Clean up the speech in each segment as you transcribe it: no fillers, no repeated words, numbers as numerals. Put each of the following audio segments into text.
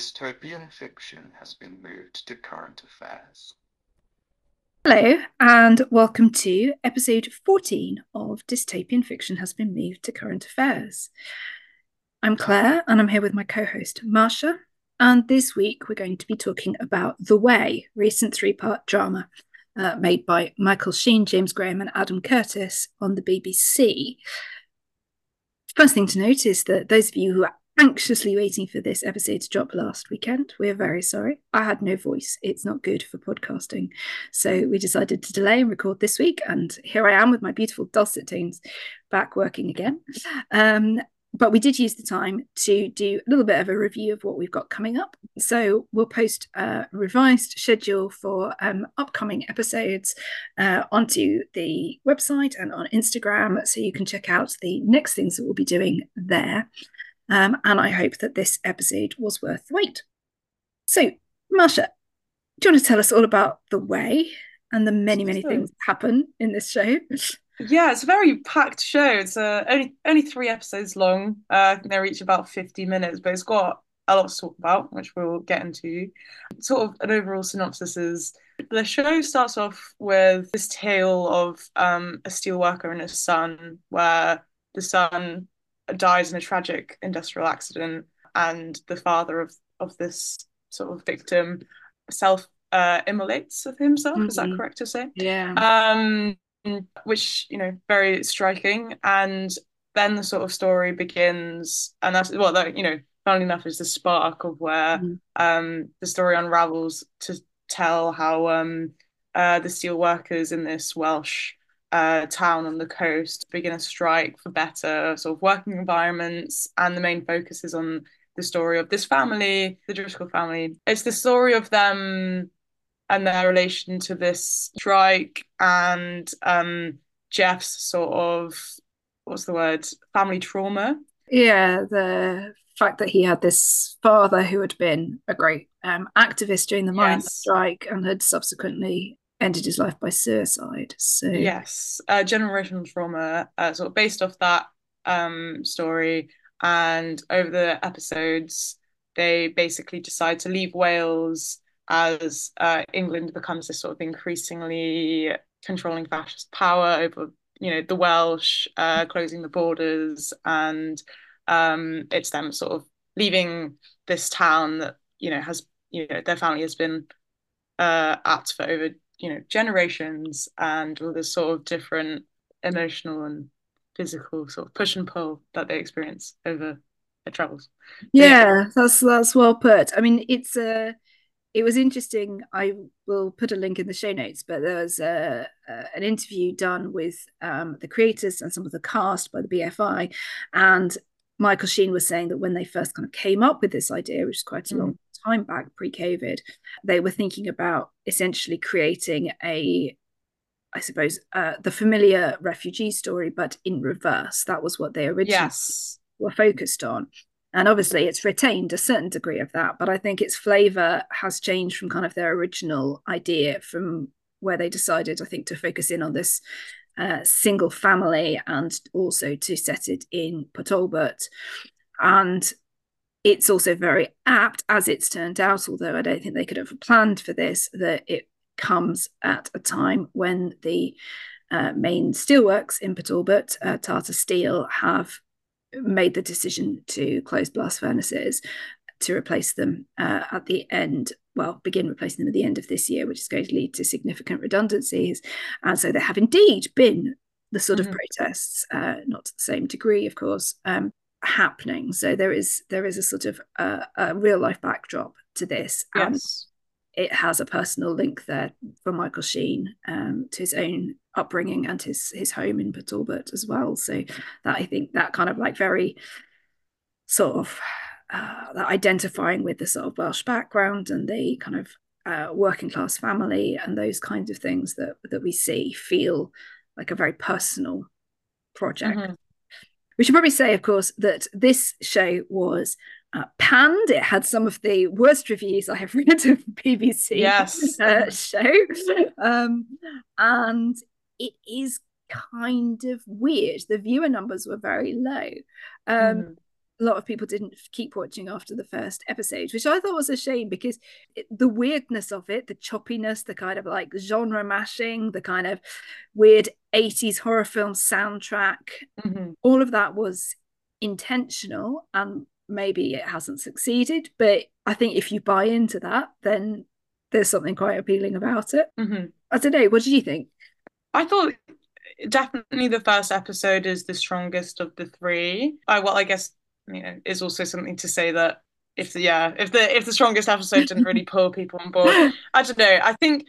Dystopian fiction has been moved to current affairs. Hello, and welcome to episode 14 of Dystopian Fiction Has Been Moved to Current Affairs. I'm Claire, and I'm here with my co host, Marsha. And this week, we're going to be talking about The Way, recent three-part drama made by Michael Sheen, James Graham, and Adam Curtis on the BBC. First thing to note is that those of you who are anxiously waiting for this episode to drop last weekend, we're very sorry. I had no voice. It's not good for podcasting. So we decided to delay and record this week. And here I am with my beautiful dulcet tones back working again. But we did use the time to do a little bit of a review of what we've got coming up. So we'll post a revised schedule for upcoming episodes onto the website and on Instagram, so you can check out the next things that we'll be doing there. And I hope that this episode was worth the wait. So, Marsha, do you want to tell us all about The Way and the many, many So, things that happen in this show? yeah, it's a very packed show. It's only three episodes long. I think they're each about 50 minutes, but it's got a lot to talk about, which we'll get into. Sort of an overall synopsis is the show starts off with this tale of a steel worker and his son, where the son dies in a tragic industrial accident, and the father of this sort of victim self immolates of himself. Is that Mm-hmm. correct to say? Yeah. Um, which very striking. And then the sort of story begins, and that's well, that funnily enough, is the spark of where Mm-hmm. the story unravels to tell how the steel workers in this Welsh town on the coast begin a strike for better sort of working environments, and the main focus is on the story of this family, the Driscoll family. It's the story of them and their relation to this strike, and Jeff's sort of, what's the word, family trauma. Yeah, the fact that he had this father who had been a great activist during the miners' Yes, strike and had subsequently ended his life by suicide. So, yes, generational trauma, sort of based off that story. And over the episodes, they basically decide to leave Wales as England becomes this sort of increasingly controlling fascist power over, the Welsh, closing the borders, and it's them sort of leaving this town that has their family has been at for over generations, and all this sort of different emotional and physical sort of push and pull that they experience over their travels. So yeah, yeah, that's well put. I mean, it was interesting. I will put a link in the show notes, but there was an interview done with the creators and some of the cast by the BFI, and Michael Sheen was saying that when they first kind of came up with this idea, which is quite a mm, long time back, pre-COVID, they were thinking about essentially creating I suppose, the familiar refugee story, but in reverse. That was what they originally yes, were focused on. And obviously, it's retained a certain degree of that, but I think its flavor has changed from kind of their original idea, from where they decided, I think, to focus in on this single family and also to set it in Port Talbot. And it's also very apt, as it's turned out, although I don't think they could have planned for this, that it comes at a time when the main steelworks in Port Talbot, Tata Steel, have made the decision to close blast furnaces to replace them at the end. Well, begin replacing them at the end of this year, which is going to lead to significant redundancies. And so there have indeed been the sort of mm-hmm. protests, not to the same degree, of course, happening. So there is a sort of a real life backdrop to this, and Yes, it has a personal link there for Michael Sheen to his own upbringing and his home in Port Talbot as well. So that, I think, that kind of like very sort of that identifying with the sort of Welsh background and the kind of working class family and those kinds of things that we see feel like a very personal project. mm-hmm. We should probably say, of course, that this show was panned. It had some of the worst reviews I have read of BBC Yes, show. Um, and it is kind of weird. The viewer numbers were very low. Um, mm-hmm. a lot of people didn't keep watching after the first episode, which I thought was a shame because the weirdness of it, the choppiness, the kind of like genre mashing, the kind of weird 80s horror film soundtrack, all of that was intentional, and maybe it hasn't succeeded, but I think if you buy into that, then there's something quite appealing about it. I don't know, what did you think? I thought definitely the first episode is the strongest of the three. I guess, you know, is also something to say that if the strongest episode didn't really pull people on board, I don't know.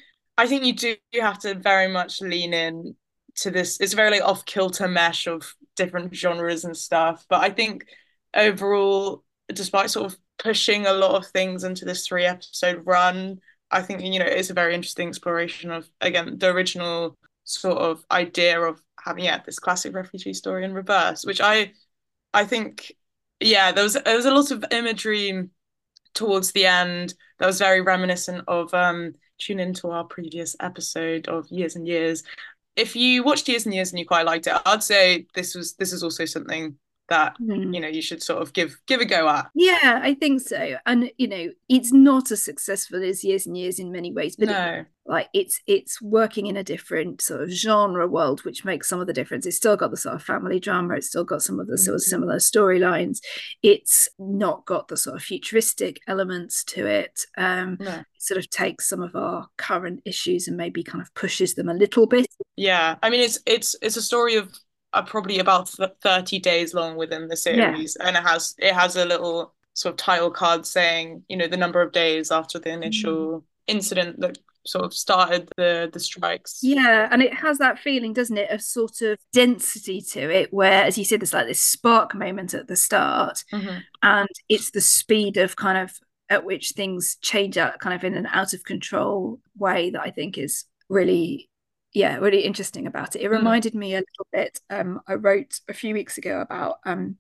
I think you have to very much lean in to this. It's a very like off kilter mesh of different genres and stuff. But I think overall, despite sort of pushing a lot of things into this 3 episode run, I think, you know, it's a very interesting exploration of, again, the original sort of idea of having this classic refugee story in reverse, which I think there was a lot of imagery towards the end that was very reminiscent of tune into our previous episode of Years and Years. If you watched Years and Years and you quite liked it, I'd say this is also something that you know you should sort of give a go at. Yeah, I think so. And you know, it's not as successful as Years and Years in many ways, but no. It's working in a different sort of genre world, which makes some of the difference. It's still got the sort of family drama, it's still got some of the sort of similar storylines. It's not got the sort of futuristic elements to it. No. It sort of takes some of our current issues and maybe kind of pushes them a little bit. Yeah, I mean it's a story of probably about 30 days long within the series, and it has a little sort of title card saying, you know, the number of days after the initial incident that sort of started the strikes. Yeah, and it has that feeling, doesn't it, of sort of density to it, where, as you said, there's like this spark moment at the start, and it's the speed of kind of at which things change out kind of in an out of control way that I think is really interesting about it. It reminded me a little bit, I wrote a few weeks ago about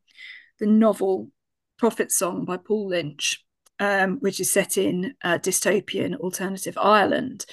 the novel Prophet Song by Paul Lynch, which is set in dystopian alternative Ireland,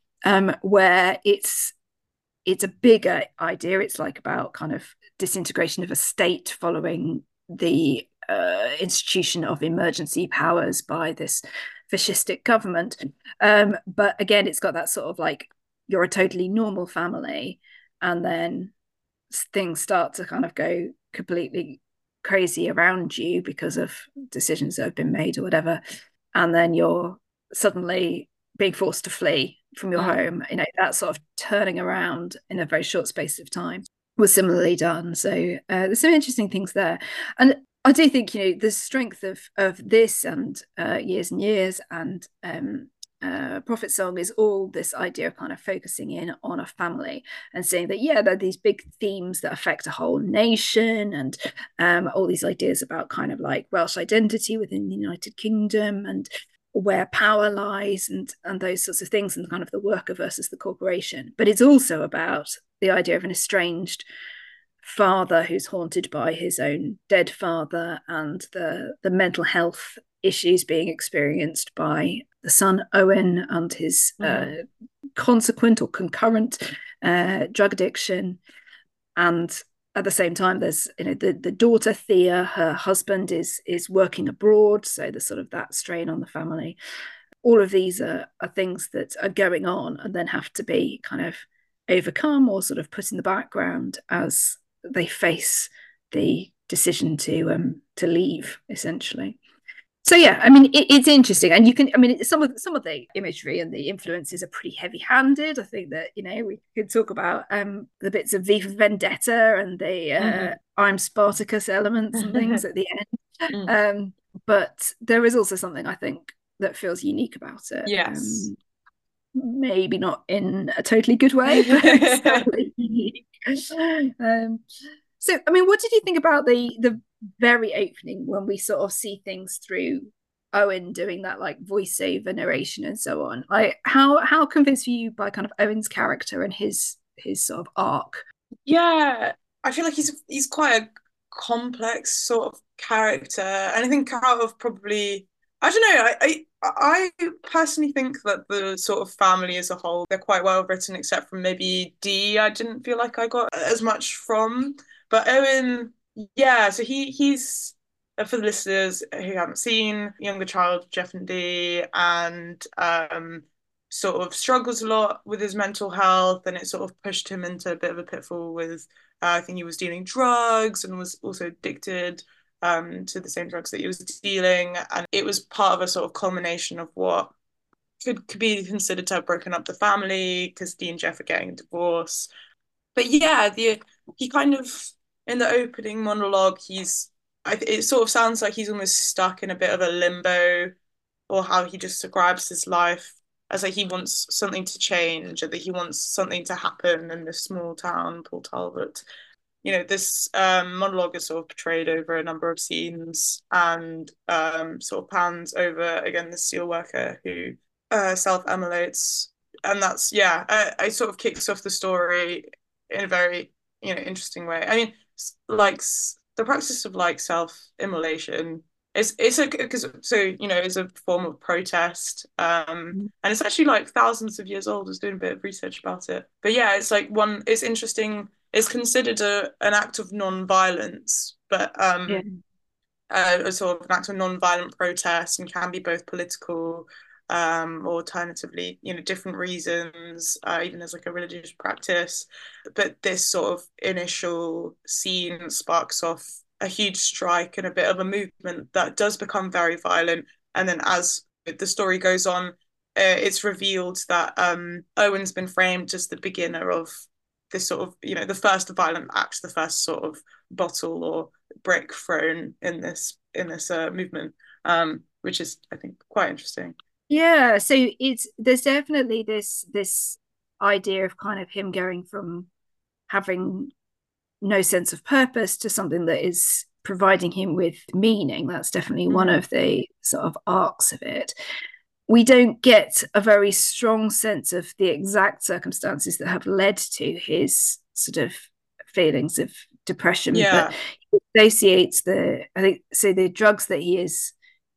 where it's a bigger idea. It's like about kind of disintegration of a state following the institution of emergency powers by this fascistic government. But again, it's got that sort of like, you're a totally normal family, and then things start to kind of go completely crazy around you because of decisions that have been made or whatever, and then you're suddenly being forced to flee from your home. You know, that sort of turning around in a very short space of time was similarly done. So there's some interesting things there, and I do think, you know, the strength of this and Years and Years and Prophet Song is all this idea of kind of focusing in on a family and saying that, there are these big themes that affect a whole nation, and all these ideas about kind of like Welsh identity within the United Kingdom and where power lies and those sorts of things, and kind of the worker versus the corporation. But it's also about the idea of an estranged father who's haunted by his own dead father, and the mental health issues being experienced by the son Owen and his consequent or concurrent drug addiction. And at the same time, there's, you know, the daughter Thea, her husband is working abroad, so there's sort of that strain on the family. All of these are things that are going on and then have to be kind of overcome or sort of put in the background as they face the decision to leave, essentially. So yeah, I mean, it's interesting, and you can, I mean, some of the imagery and the influences are pretty heavy-handed. I think that, you know, we could talk about the bits of V for Vendetta and the I'm Spartacus elements and things at the end. But there is also something, I think, that feels unique about it. Yes. Maybe not in a totally good way, but it's definitely unique. So, I mean, what did you think about the very opening when we sort of see things through Owen doing that like voiceover narration and so on? Like, how convinced were you by kind of Owen's character and his sort of arc? Yeah, I feel like he's quite a complex sort of character, and I think out of probably, I don't know, I personally think that the sort of family as a whole, they're quite well written, except for maybe Dee. I didn't feel like I got as much from, but Owen, yeah, so he's for the listeners who haven't seen, younger child Jeff and Dee, and sort of struggles a lot with his mental health, and it sort of pushed him into a bit of a pitfall with I think he was dealing drugs and was also addicted to the same drugs that he was dealing, and it was part of a sort of culmination of what could be considered to have broken up the family because Dee and Jeff are getting a divorce. But yeah, he kind of in the opening monologue, it sort of sounds like he's almost stuck in a bit of a limbo, or how he just describes his life as like he wants something to change, or that he wants something to happen in this small town, Port Talbot. This monologue is sort of portrayed over a number of scenes, and sort of pans over again the steelworker who self-immolates, and that's I sort of kicks off the story in a very interesting way. I mean, like the practice of like self-immolation it's a because it's a form of protest, and it's actually like thousands of years old. I was doing a bit of research about it, but yeah, it's interesting. It's considered an act of non-violence, but a sort of an act of non-violent protest, and can be both political, or alternatively, different reasons, even as like a religious practice. But this sort of initial scene sparks off a huge strike and a bit of a movement that does become very violent. And then as the story goes on, it's revealed that Owen's been framed as the beginner of this sort of, the first violent act, the first sort of bottle or brick thrown in this movement, which is, I think, quite interesting. Yeah, so there's definitely this idea of kind of him going from having no sense of purpose to something that is providing him with meaning. That's definitely one of the sort of arcs of it. We don't get a very strong sense of the exact circumstances that have led to his sort of feelings of depression, but he associates the drugs that he is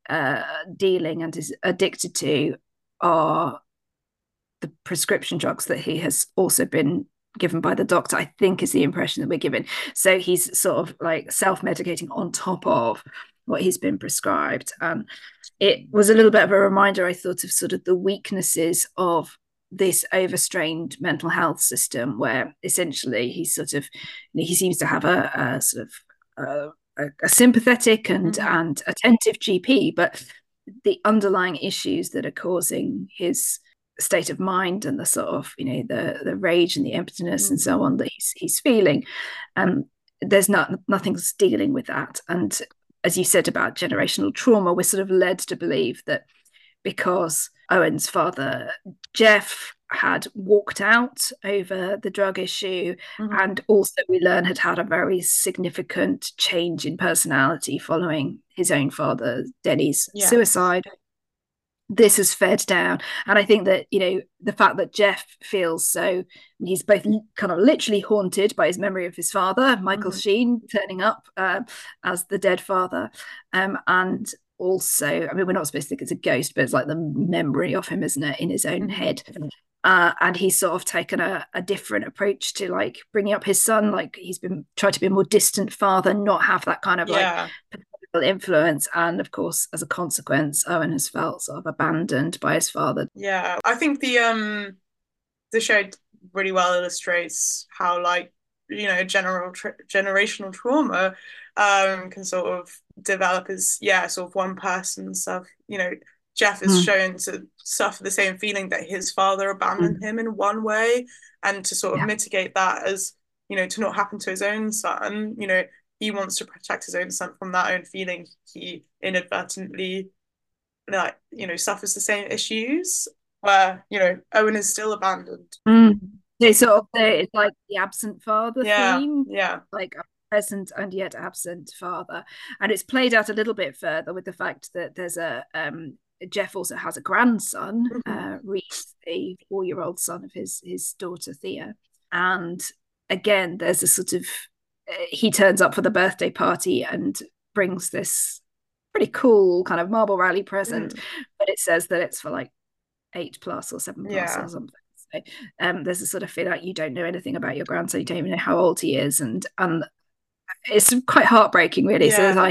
dealing and is addicted to are the prescription drugs that he has also been given by the doctor, I think, is the impression that we're given. So he's sort of like self-medicating on top of what he's been prescribed. And it was a little bit of a reminder, I thought, of sort of the weaknesses of this overstrained mental health system, where essentially he seems to have a sort of a sympathetic and attentive GP, but the underlying issues that are causing his state of mind and the sort of the rage and the emptiness and so on that he's feeling, there's nothing's dealing with that. And as you said about generational trauma, we're sort of led to believe that because Owen's father Jeff had walked out over the drug issue, and also we learn had a very significant change in personality following his own father Denny's suicide, this has fed down. And I think that the fact that Jeff feels so, he's both kind of literally haunted by his memory of his father, Michael Sheen, turning up as the dead father, and also, I mean, we're not supposed to think it's a ghost, but it's like the memory of him, isn't it, in his own head. And he's sort of taken a different approach to like bringing up his son. Like he's been tried to be a more distant father, not have that kind of like influence. And of course, as a consequence, Owen has felt sort of abandoned by his father. Yeah, I think the show really well illustrates how like generational trauma can sort of develop as sort of one person stuff. Jeff is shown to suffer the same feeling that his father abandoned him in one way, and to sort of mitigate that as to not happen to his own son. He wants to protect his own son from that own feeling. He inadvertently suffers the same issues where Owen is still abandoned. So sort of it's like the absent father theme, like a present and yet absent father. And it's played out a little bit further with the fact that there's Jeff also has a grandson, Reese, the 4-year-old son of his daughter Thea. And again, there's a sort of he turns up for the birthday party and brings this pretty cool kind of marble rally present, but it says that it's for like 8+ or 7+ or something. So there's a sort of feel like you don't know anything about your grandson, you don't even know how old he is, and it's quite heartbreaking, really. So this idea of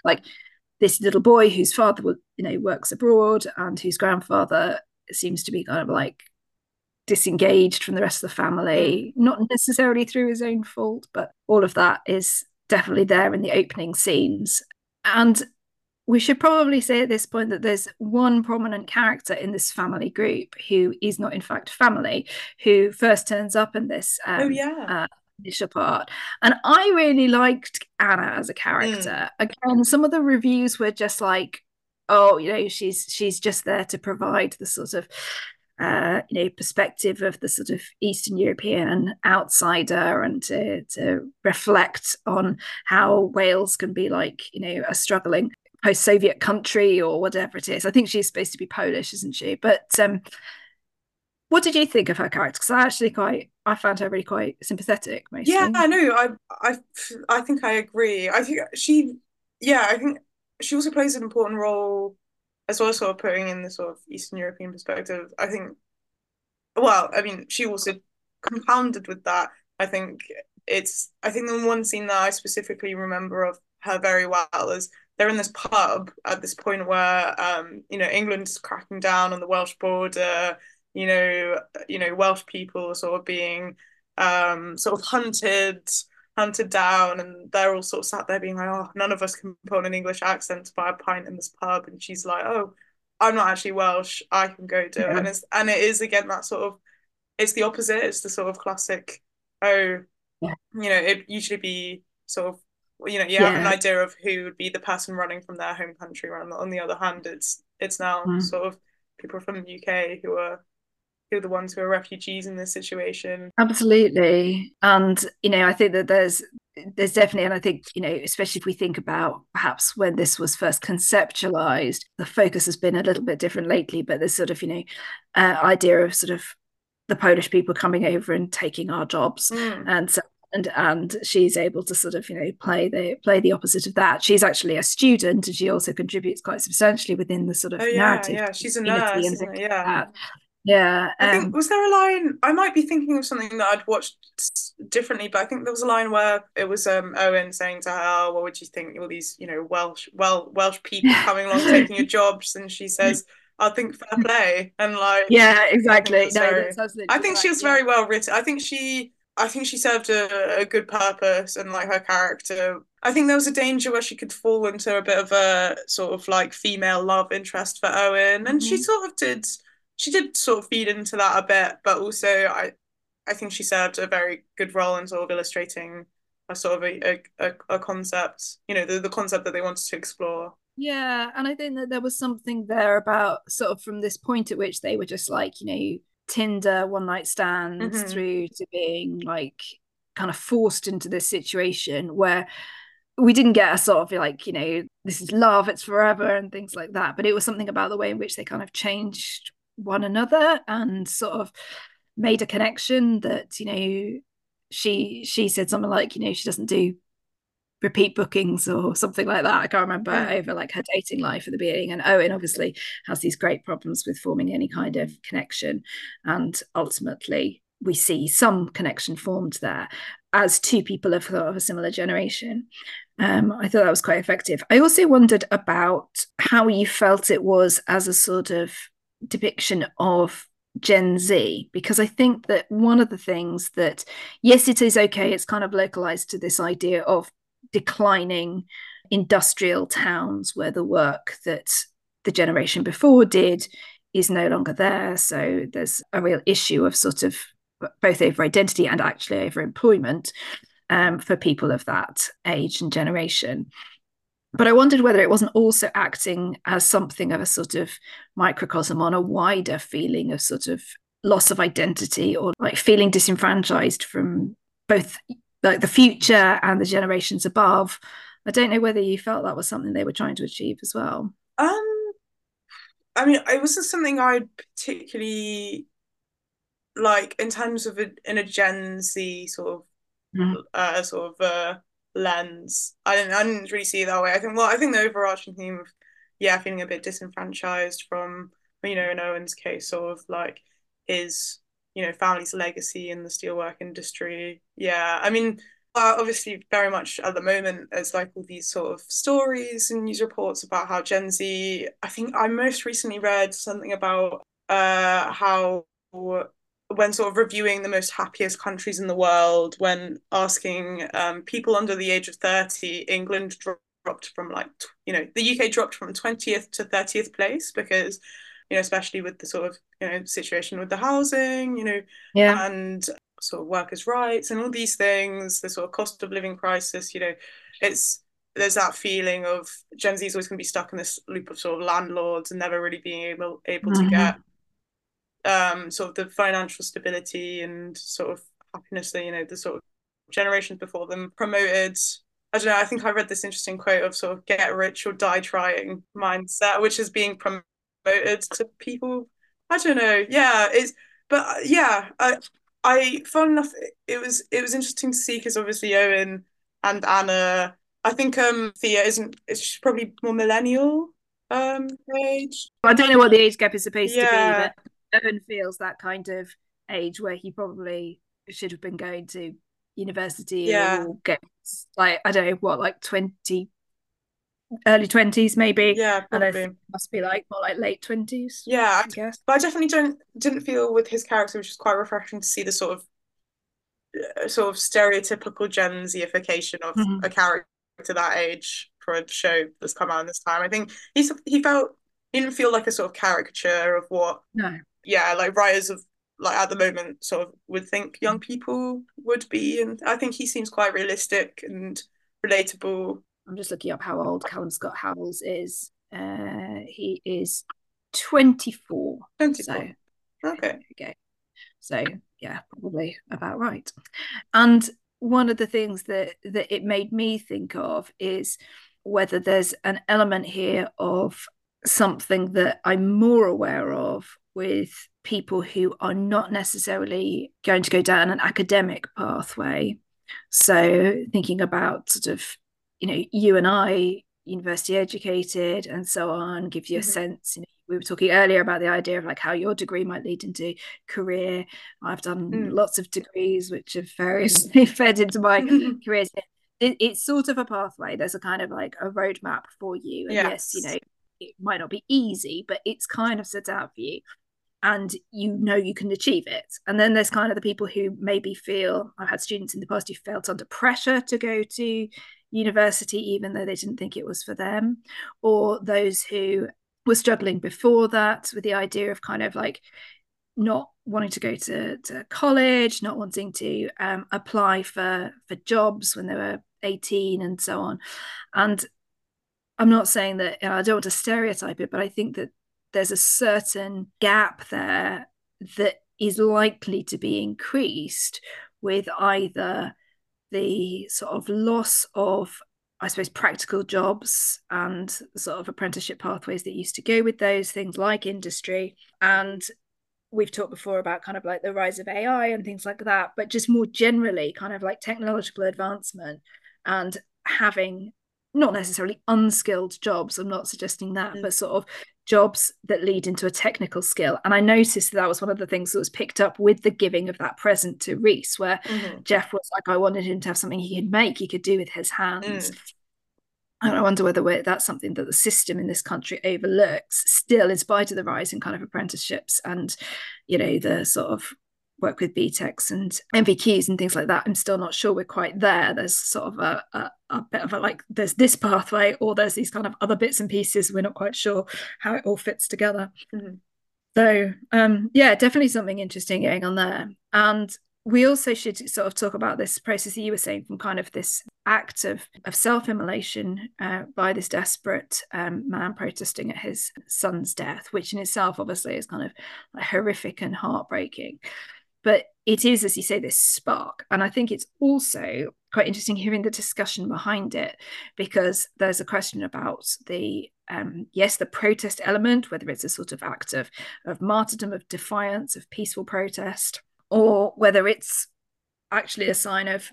like this little boy whose father, works abroad and whose grandfather seems to be kind of like disengaged from the rest of the family, not necessarily through his own fault, but all of that is definitely there in the opening scenes. And we should probably say at this point that there's one prominent character in this family group who is not in fact family, who first turns up in this initial part. And I really liked Anna as a character. Again, some of the reviews were just like, oh, she's just there to provide the sort of perspective of the sort of Eastern European outsider, and to reflect on how Wales can be like, a struggling post-Soviet country or whatever it is. I think she's supposed to be Polish, isn't she? But what did you think of her character? Because I found her really quite sympathetic mostly. Yeah, no, I think I agree. I think I think she also plays an important role as well, sort of putting in the sort of Eastern European perspective. I think, well, I mean, she also compounded with that. I think the one scene that I specifically remember of her very well is they're in this pub at this point where England's cracking down on the Welsh border. Welsh people are sort of being sort of hunted down, and they're all sort of sat there being like, oh, none of us can put on an English accent to buy a pint in this pub. And she's like, oh, I'm not actually Welsh, I can go do it. And it is again that sort of, it's the opposite. It's the sort of classic, it'd usually be sort of, you have an idea of who would be the person running from their home country. On the other hand, it's now sort of people from the UK who are the ones who are refugees in this situation. Absolutely. And I think that there's definitely, and I think especially if we think about perhaps when this was first conceptualized, the focus has been a little bit different lately, but there's sort of idea of sort of the Polish people coming over and taking our jobs. And so and she's able to sort of play the opposite of that. She's actually a student, and she also contributes quite substantially within the sort of narrative. Yeah, she's a nurse, isn't it? Yeah. I think, was there a line, I might be thinking of something that I'd watched differently, but I think there was a line where it was Owen saying to her, oh, what would you think, all these Welsh people coming along taking your jobs, and she says, I think fair play. And like, yeah, exactly. That's absolutely I think she was very well written. I think she served a good purpose, and like her character, I think there was a danger where she could fall into a bit of a sort of like female love interest for Owen, and she did sort of feed into that a bit, but also I think she served a very good role in sort of illustrating a sort of a concept, the concept that they wanted to explore. Yeah, and I think that there was something there about sort of from this point at which they were just like, Tinder one night stands through to being like kind of forced into this situation where we didn't get a sort of like, this is love, it's forever and things like that. But it was something about the way in which they kind of changed one another and sort of made a connection that, she said something like, she doesn't do repeat bookings or something like that. I can't remember over like her dating life at the beginning. And Owen obviously has these great problems with forming any kind of connection. And ultimately, we see some connection formed there as two people of a similar generation. I thought that was quite effective. I also wondered about how you felt it was as a sort of depiction of Gen Z, because I think that one of the things that, yes, it is okay, it's kind of localized to this idea of declining industrial towns where the work that the generation before did is no longer there. So there's a real issue of sort of both over identity and actually over employment for people of that age and generation. But I wondered whether it wasn't also acting as something of a sort of microcosm on a wider feeling of sort of loss of identity, or like feeling disenfranchised from both like the future and the generations above. I don't know whether you felt that was something they were trying to achieve as well. I mean, it wasn't something I particularly like in terms of in a Gen Z sort of lens. I didn't really see it that way. I think the overarching theme of feeling a bit disenfranchised from, in Owen's case, sort of like his family's legacy in the steelwork industry. Yeah, I mean, obviously very much at the moment there's like all these sort of stories and news reports about how Gen Z, I think I most recently read something about how when sort of reviewing the most happiest countries in the world, when asking people under the age of 30, England dropped from like, the UK dropped from 20th to 30th place because, especially with the sort of, situation with the housing, Yeah. and sort of workers' rights and all these things, the sort of cost of living crisis, there's that feeling of Gen Z is always going to be stuck in this loop of sort of landlords and never really being able to get sort of the financial stability and sort of happiness that the sort of generations before them promoted. I don't know, I think I read this interesting quote of sort of get rich or die trying mindset, which is being promoted to people. I don't know. Yeah, I fun enough it was interesting to see because obviously Owen and Anna, I think Thea isn't, she's probably more millennial age. I don't know what the age gap is supposed to be, Yeah, but Evan feels that kind of age where he probably should have been going to university yeah, or get like, I don't know what, like 20, early 20s maybe. yeah, And I probably. think it must be like more like late 20s, Yeah, I guess. but I definitely didn't feel with his character, which is quite refreshing to see the sort of stereotypical Gen Zification of Mhm. a character that age for a show that's come out in this time. I think he didn't feel like a sort of caricature of what, No. yeah, like writers of like at the moment sort of would think young people would be, and I think he seems quite realistic and relatable. I'm just looking up how old Callum Scott Howells is. He is 24. So 24. there Okay. you go. So yeah, probably about right. And one of the things that it made me think of is whether there's an element here of something that I'm more aware of with people who are not necessarily going to go down an academic pathway. So thinking about sort of, you and I, university educated and so on, gives you a Mm-hmm. sense. We were talking earlier about the idea of like how your degree might lead into career. I've done Mm. lots of degrees which have variously fed into my careers. It's sort of a pathway. There's a kind of like a roadmap for you. And yes, Yes. it might not be easy, but it's kind of set out for you. And you can achieve it. And then there's kind of the people who maybe feel, I've had students in the past who felt under pressure to go to university, even though they didn't think it was for them, or those who were struggling before that with the idea of kind of like not wanting to go to college, not wanting to apply for jobs when they were 18 and so on. And I'm not saying that, I don't want to stereotype it, but I think that there's a certain gap there that is likely to be increased with either the sort of loss of, I suppose, practical jobs and sort of apprenticeship pathways that used to go with those things like industry. And we've talked before about kind of like the rise of AI and things like that, but just more generally, kind of like technological advancement and having not necessarily unskilled jobs. I'm not suggesting that, Mm. but sort of jobs that lead into a technical skill. And I noticed that was one of the things that was picked up with the giving of that present to Reese, where Mm-hmm. Jeff was like, I wanted him to have something he could make, he could do with his hands. Mm. And I wonder whether that's something that the system in this country overlooks still, in spite of the rise in kind of apprenticeships and, the sort of work with BTECs and NVQs and things like that. I'm still not sure we're quite there. There's sort of a bit of a like, there's this pathway or there's these kind of other bits and pieces. We're not quite sure how it all fits together. Mm-hmm. So, yeah, definitely something interesting going on there. And we also should sort of talk about this process that you were saying from kind of this act of self-immolation by this desperate man protesting at his son's death, which in itself obviously is kind of like horrific and heartbreaking. But it is, as you say, this spark. And I think it's also quite interesting hearing the discussion behind it, because there's a question about the yes, the protest element, whether it's a sort of act of martyrdom, of defiance, of peaceful protest, or whether it's actually a sign of,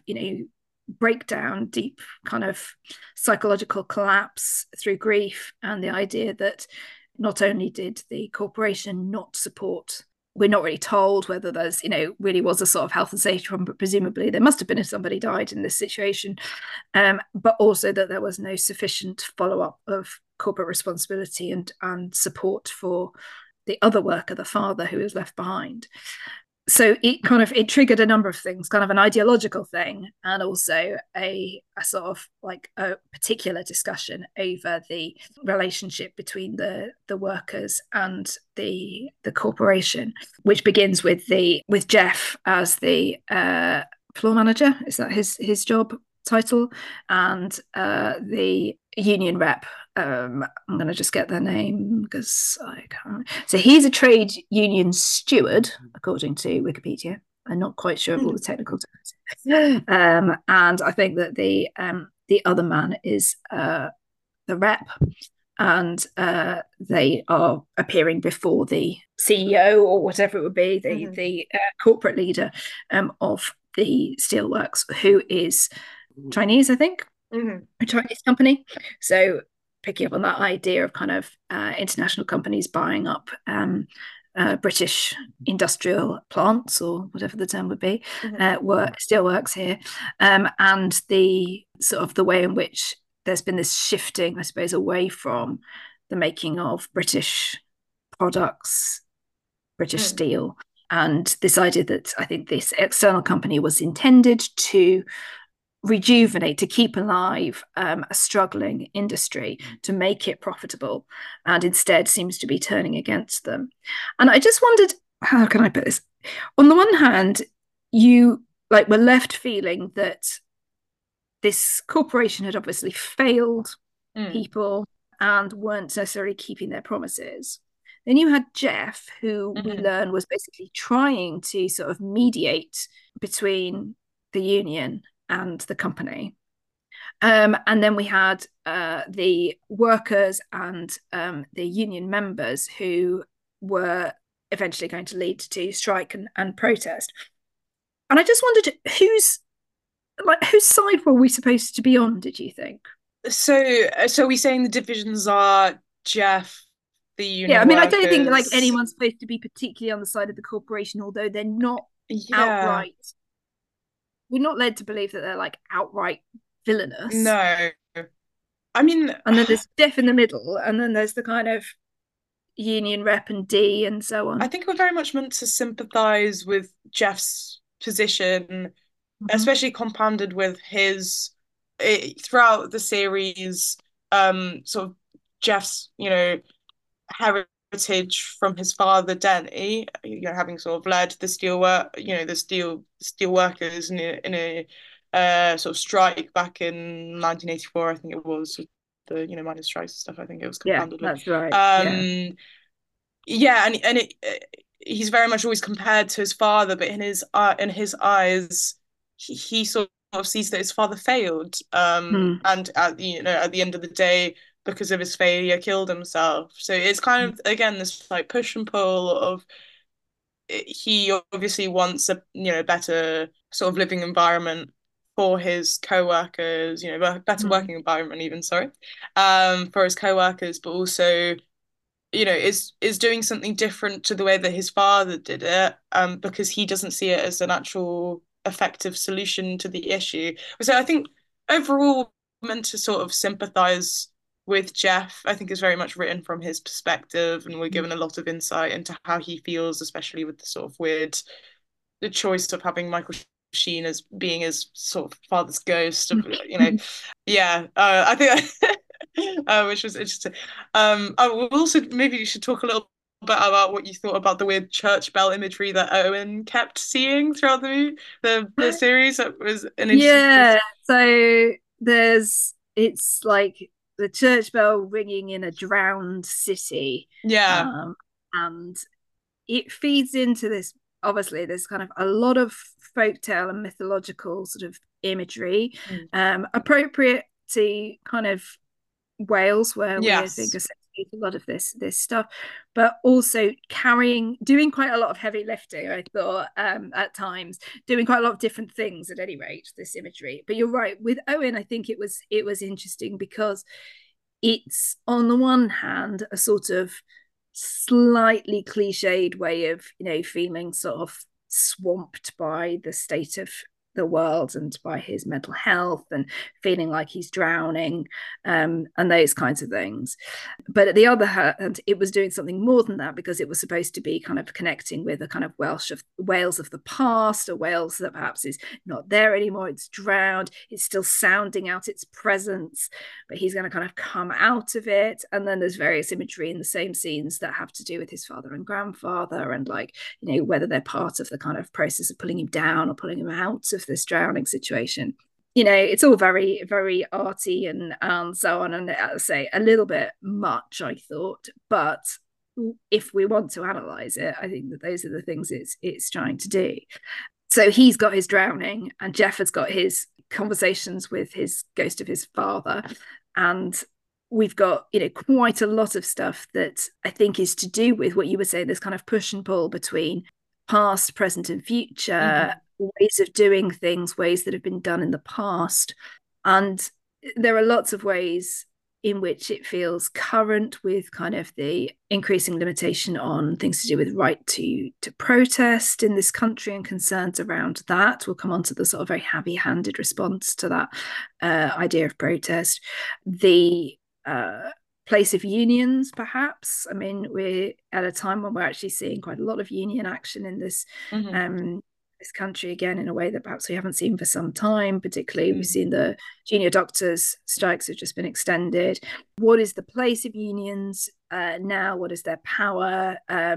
breakdown, deep kind of psychological collapse through grief, and the idea that not only did the corporation not support we're not really told whether there's, really was a sort of health and safety problem, but presumably there must have been if somebody died in this situation. But also that there was no sufficient follow-up of corporate responsibility and support for the other worker, the father who was left behind. So it triggered a number of things, kind of an ideological thing, and also a sort of like a particular discussion over the relationship between the workers and the corporation, which begins with Jeff as the floor manager. Is that his job title? And the union rep. I'm going to just get their name because I can't. So he's a trade union steward, according to Wikipedia. I'm not quite sure of all the technical terms. And I think that the other man is the rep, and they are appearing before the CEO or whatever it would be, the corporate leader of the steelworks, who is Chinese, I think, a Chinese company. So picking up on that idea of kind of international companies buying up British industrial plants, or whatever the term would be, steelworks here, and the sort of the way in which there's been this shifting, I suppose, away from the making of British products, British steel, and this idea that I think this external company was intended to rejuvenate, to keep alive a struggling industry, to make it profitable, and instead seems to be turning against them. And I just wondered, how can I put this? On the one hand, you were left feeling that this corporation had obviously failed people and weren't necessarily keeping their promises. Then you had Jeff, who we learn was basically trying to sort of mediate between the union and the company. And then we had the workers and the union members who were eventually going to lead to strike and protest. And I just wondered, whose side were we supposed to be on, did you think? So are we saying the divisions are Jeff, the union I mean, workers? I don't think anyone's supposed to be particularly on the side of the corporation, although they're not outright. We're not led to believe that they're outright villainous. No. I mean, and then there's Jeff in the middle, and then there's the kind of union rep and D and so on. I think we're very much meant to sympathize with Jeff's position, especially compounded with his throughout the series, sort of Jeff's, heritage from his father Denny, having sort of led the steel workers in a sort of strike back in 1984, I think it was, the miners' strikes and stuff. I think it was compounded with. That's right. And he's very much always compared to his father, but in his eyes, he sort of sees that his father failed, and at the end of the day, because of his failure, killed himself. So it's kind of, again, this push and pull of, he obviously wants a better sort of living environment for his co-workers, better working environment even, for his co-workers, but also is doing something different to the way that his father did it, because he doesn't see it as an actual effective solution to the issue. So I think overall meant to sort of sympathize with Jeff. I think is very much written from his perspective, and we're given a lot of insight into how he feels, especially with the sort of the choice of having Michael Sheen as being his sort of father's ghost, I think which was interesting. Also, maybe you should talk a little bit about what you thought about the weird church bell imagery that Owen kept seeing throughout the series. That was an interesting. So it's like the church bell ringing in a drowned city. And it feeds into this. Obviously, there's kind of a lot of folktale and mythological sort of imagery, appropriate to kind of Wales, where we, I think, associate a lot of this stuff, but also doing quite a lot of heavy lifting, I thought, at times, doing quite a lot of different things, at any rate, this imagery. But you're right, with Owen, I think it was interesting because it's, on the one hand, a sort of slightly cliched way of, feeling sort of swamped by the state of the world and by his mental health and feeling like he's drowning, and those kinds of things. But at the other hand, it was doing something more than that, because it was supposed to be kind of connecting with a kind of Wales of the past, a Wales that perhaps is not there anymore. It's drowned. It's still sounding out its presence, but he's going to kind of come out of it. And then there's various imagery in the same scenes that have to do with his father and grandfather, and like, whether they're part of the kind of process of pulling him down or pulling him out of this drowning situation. It's all very, very arty and so on. And I say a little bit much, I thought, but if we want to analyze it, I think that those are the things it's trying to do. So he's got his drowning, and Jeff has got his conversations with his ghost of his father. And we've got, quite a lot of stuff that I think is to do with what you were saying, this kind of push and pull between past, present, and future, ways of doing things, ways that have been done in the past. And there are lots of ways in which it feels current, with kind of the increasing limitation on things to do with right to protest in this country and concerns around that. We'll come on to the sort of very heavy-handed response to that idea of protest. The place of unions, perhaps. I mean, we're at a time when we're actually seeing quite a lot of union action in this this country, again, in a way that perhaps we haven't seen for some time. Particularly, we've seen the junior doctors' strikes have just been extended. What is the place of unions now? What is their power?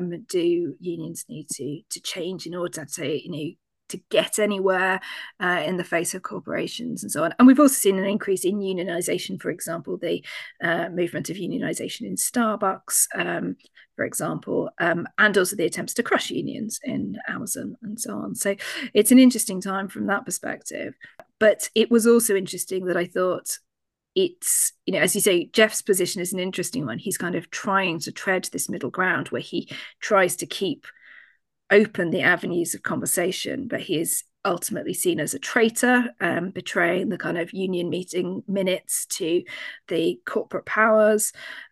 Do unions need to change in order to to get anywhere in the face of corporations and so on? And we've also seen an increase in unionization, for example, the movement of unionization in Starbucks, for example, and also the attempts to crush unions in Amazon and so on. So it's an interesting time from that perspective. But it was also interesting that I thought it's, as you say, Jeff's position is an interesting one. He's kind of trying to tread this middle ground where he tries to keep open the avenues of conversation, but he is ultimately seen as a traitor, betraying the kind of union meeting minutes to the corporate powers.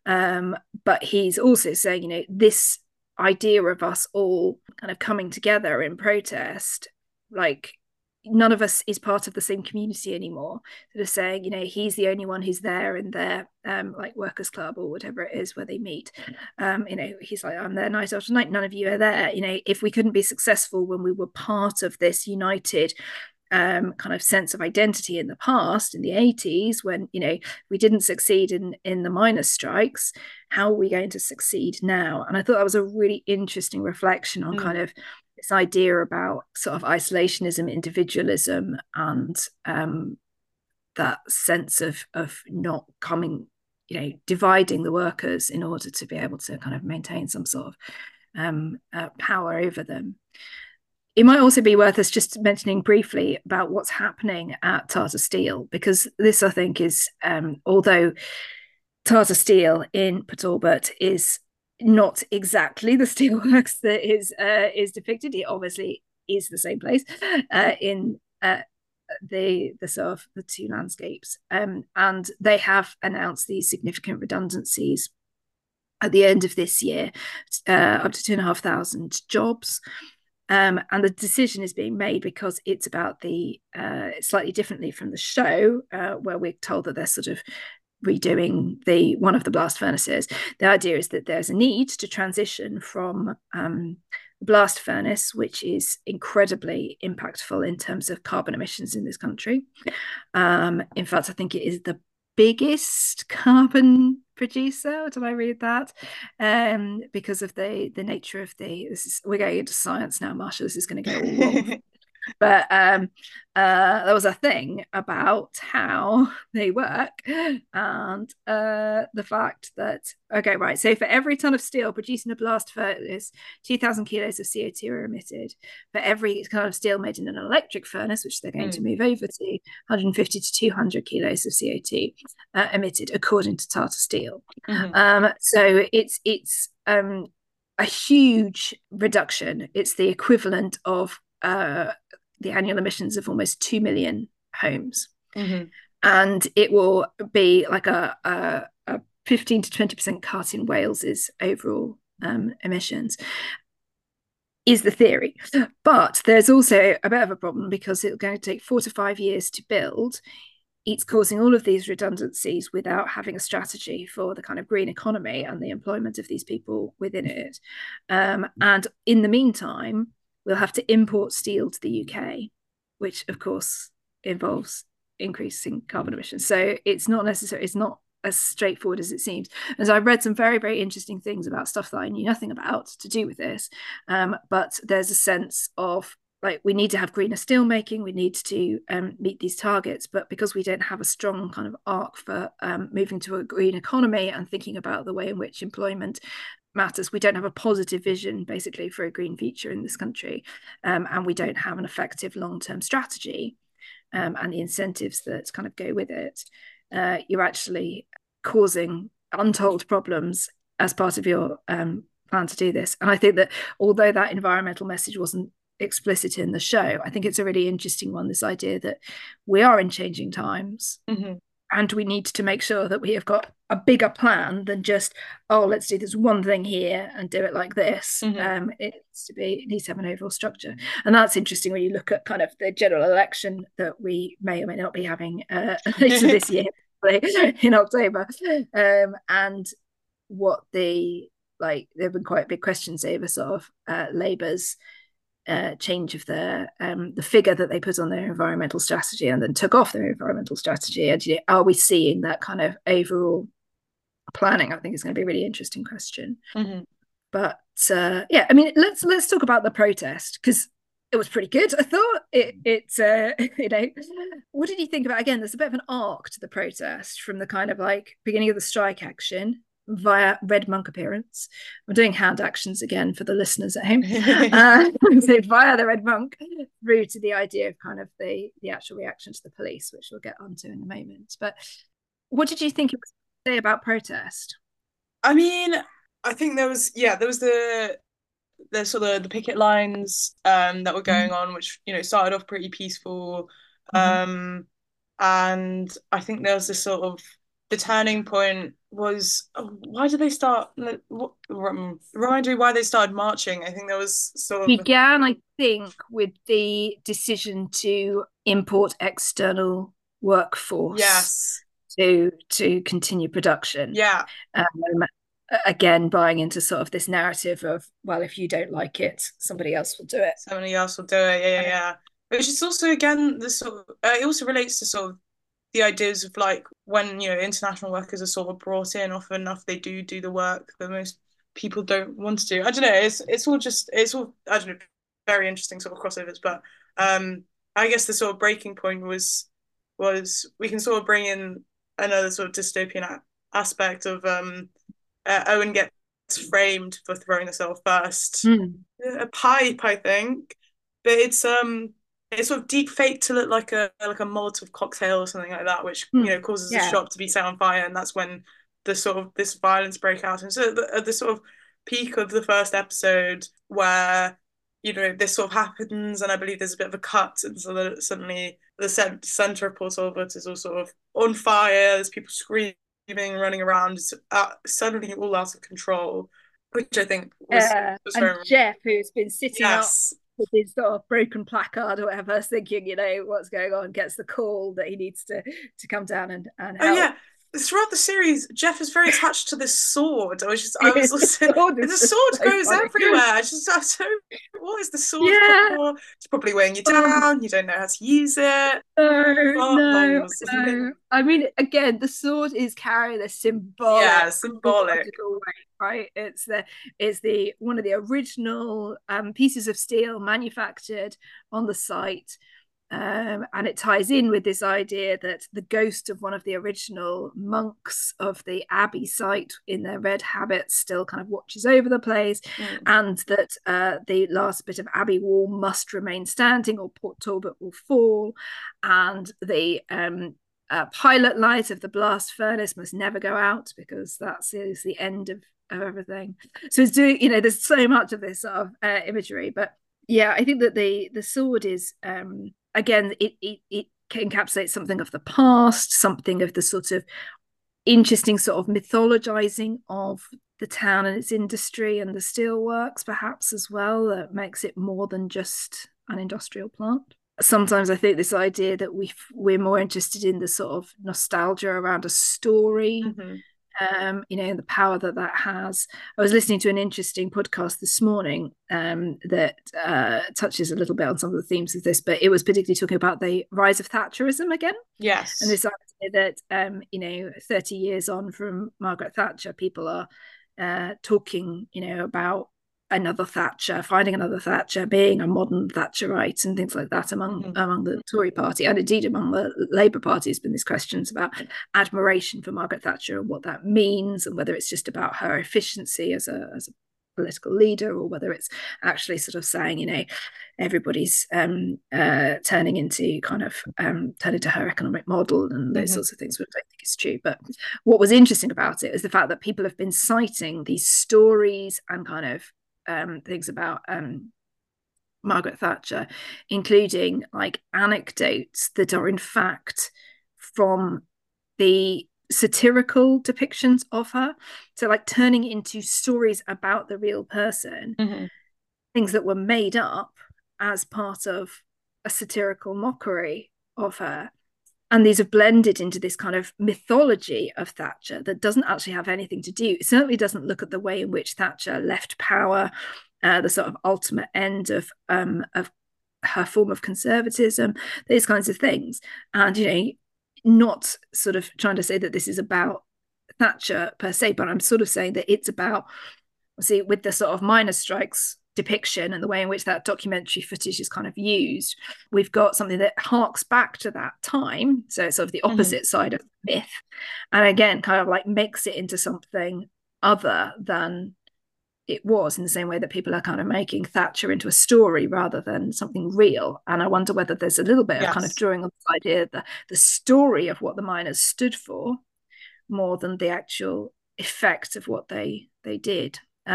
But he's also saying, this idea of us all kind of coming together in protest, like, none of us is part of the same community anymore. Sort of saying, he's the only one who's there in their like workers' club or whatever it is where they meet. He's like, I'm there night after night. None of you are there. If we couldn't be successful when we were part of this united kind of sense of identity in the past, in the 80s, when we didn't succeed in the miners' strikes, how are we going to succeed now? And I thought that was a really interesting reflection on kind of this idea about sort of isolationism, individualism, and that sense of not coming, dividing the workers in order to be able to kind of maintain some sort of power over them. It might also be worth us just mentioning briefly about what's happening at Tata Steel, because this, I think, is, although Tata Steel in Port Talbot is not exactly the steelworks that is depicted, it obviously is the same place in the sort of the two landscapes, and they have announced these significant redundancies at the end of this year, up to 2,500 jobs. And the decision is being made because it's about the slightly differently from the show, where we're told that they're sort of redoing one of the blast furnaces. The idea is that there's a need to transition from blast furnace, which is incredibly impactful in terms of carbon emissions in this country. In fact, I think it is the biggest carbon producer. Did I read that? Because of the nature of we're going into science now, Marsha. This is going to go all wrong. But there was a thing about how they work, and the fact that, okay, right, so for every ton of steel produced in a blast furnace, 2,000 kilos of CO2 are emitted. For every ton of steel made in an electric furnace, which they're going to move over to, 150 to 200 kilos of CO2 emitted, according to Tata Steel. So it's a huge reduction. It's the equivalent of the annual emissions of almost 2 million homes. And it will be like a 15 to 20% cut in Wales's overall emissions, is the theory. But there's also a bit of a problem because it's going to take 4 to 5 years to build. It's causing all of these redundancies without having a strategy for the kind of green economy and the employment of these people within it. And in the meantime, we'll have to import steel to the UK, which of course involves increasing carbon emissions. So it's not as straightforward as it seems. And so I've read some very, very interesting things about stuff that I knew nothing about to do with this. But there's a sense of, like, we need to have greener steel making, we need to meet these targets, but because we don't have a strong kind of arc for moving to a green economy and thinking about the way in which employment matters, we don't have a positive vision basically for a green future in this country, and we don't have an effective long-term strategy and the incentives that kind of go with it. You're actually causing untold problems as part of your plan to do this. And I think that although that environmental message wasn't explicit in the show, I think it's a really interesting one, this idea that we are in changing times, and we need to make sure that we have got a bigger plan than just, oh, let's do this one thing here and do it like this. It needs to have an overall structure. And that's interesting when you look at kind of the general election that we may or may not be having later this year in October, and what there have been quite big questions over sort of Labour's change of the figure that they put on their environmental strategy and then took off their environmental strategy. And are we seeing that kind of overall planning? I think is going to be a really interesting question. But yeah, I mean, let's talk about the protest, because it was pretty good. I thought what did you think about? Again, there's a bit of an arc to the protest from the kind of like beginning of the strike action via Red Monk appearance. I'm doing hand actions again for the listeners at home. So via the Red Monk through to the idea of kind of the actual reaction to the police, which we'll get onto in a moment. But what did you think it was to say about protest? I mean, I think there was the sort of the picket lines that were going on, which started off pretty peaceful, and I think there was this sort of, the turning point was, why did they start? Remind me why they started marching. I think there was sort of began, I think, with the decision to import external workforce. Yes. To continue production. Yeah. Again, buying into sort of this narrative of, well, if you don't like it, somebody else will do it. Yeah. Which is also, again, the sort of, it also relates to sort of the ideas of like when international workers are sort of brought in, often enough they do the work that most people don't want to do. I don't know. It's all I don't know, very interesting sort of crossovers. But I guess the sort of breaking point was we can sort of bring in another sort of dystopian aspect of Owen gets framed for throwing herself first. A pipe, I think, but it's sort of deep faked to look like a Molotov cocktail or something like that, which causes the shop to be set on fire, and that's when the sort of this violence break out. And so at the sort of peak of the first episode, where this sort of happens, and I believe there's a bit of a cut, and so that suddenly the center of Port Talbot is all sort of on fire. There's people screaming, running around. It's suddenly all out of control, which I think was and very... Jeff, who's been sitting up with his sort of broken placard or whatever, thinking, what's going on, gets the call that he needs to come down and help. Oh yeah. Throughout the series, Jeff is very attached to this sword. The sword goes everywhere. What is the sword for? It's probably weighing you down. You don't know how to use it. No. I mean, again, the sword is carrying a symbolic weight, right? It's the one of the original pieces of steel manufactured on the site. And it ties in with this idea that the ghost of one of the original monks of the Abbey site in their red habits still kind of watches over the place, and that the last bit of Abbey wall must remain standing or Port Talbot will fall, and the pilot light of the blast furnace must never go out because that is the end of everything. So it's doing, there's so much of this sort of imagery, but yeah, I think that the sword is again, it encapsulates something of the past, something of the sort of interesting sort of mythologizing of the town and its industry and the steelworks perhaps as well, that makes it more than just an industrial plant. Sometimes I think this idea that we're more interested in the sort of nostalgia around a story, and the power that has. I was listening to an interesting podcast this morning that touches a little bit on some of the themes of this, but it was particularly talking about the rise of Thatcherism again. Yes. And this idea that 30 years on from Margaret Thatcher, people are talking, about another Thatcher, finding another Thatcher, being a modern Thatcherite and things like that among the Tory party, and indeed among the Labour Party. Has been these questions about admiration for Margaret Thatcher and what that means, and whether it's just about her efficiency as a political leader, or whether it's actually sort of saying, everybody's turning into her economic model and those sorts of things, which I don't think is true. But what was interesting about it is the fact that people have been citing these stories and kind of things about Margaret Thatcher, including like anecdotes that are in fact from the satirical depictions of her, so like turning into stories about the real person, things that were made up as part of a satirical mockery of her. And these have blended into this kind of mythology of Thatcher that doesn't actually have anything to do. It certainly doesn't look at the way in which Thatcher left power, the sort of ultimate end of her form of conservatism, these kinds of things. And, not sort of trying to say that this is about Thatcher per se, but I'm sort of saying that it's about, see, with the sort of miners' strikes depiction and the way in which that documentary footage is kind of used, we've got something that harks back to that time, so it's sort of the opposite side of the myth, and again kind of like makes it into something other than it was, in the same way that people are kind of making Thatcher into a story rather than something real. And I wonder whether there's a little bit of kind of drawing on this idea that the story of what the miners stood for more than the actual effect of what they did.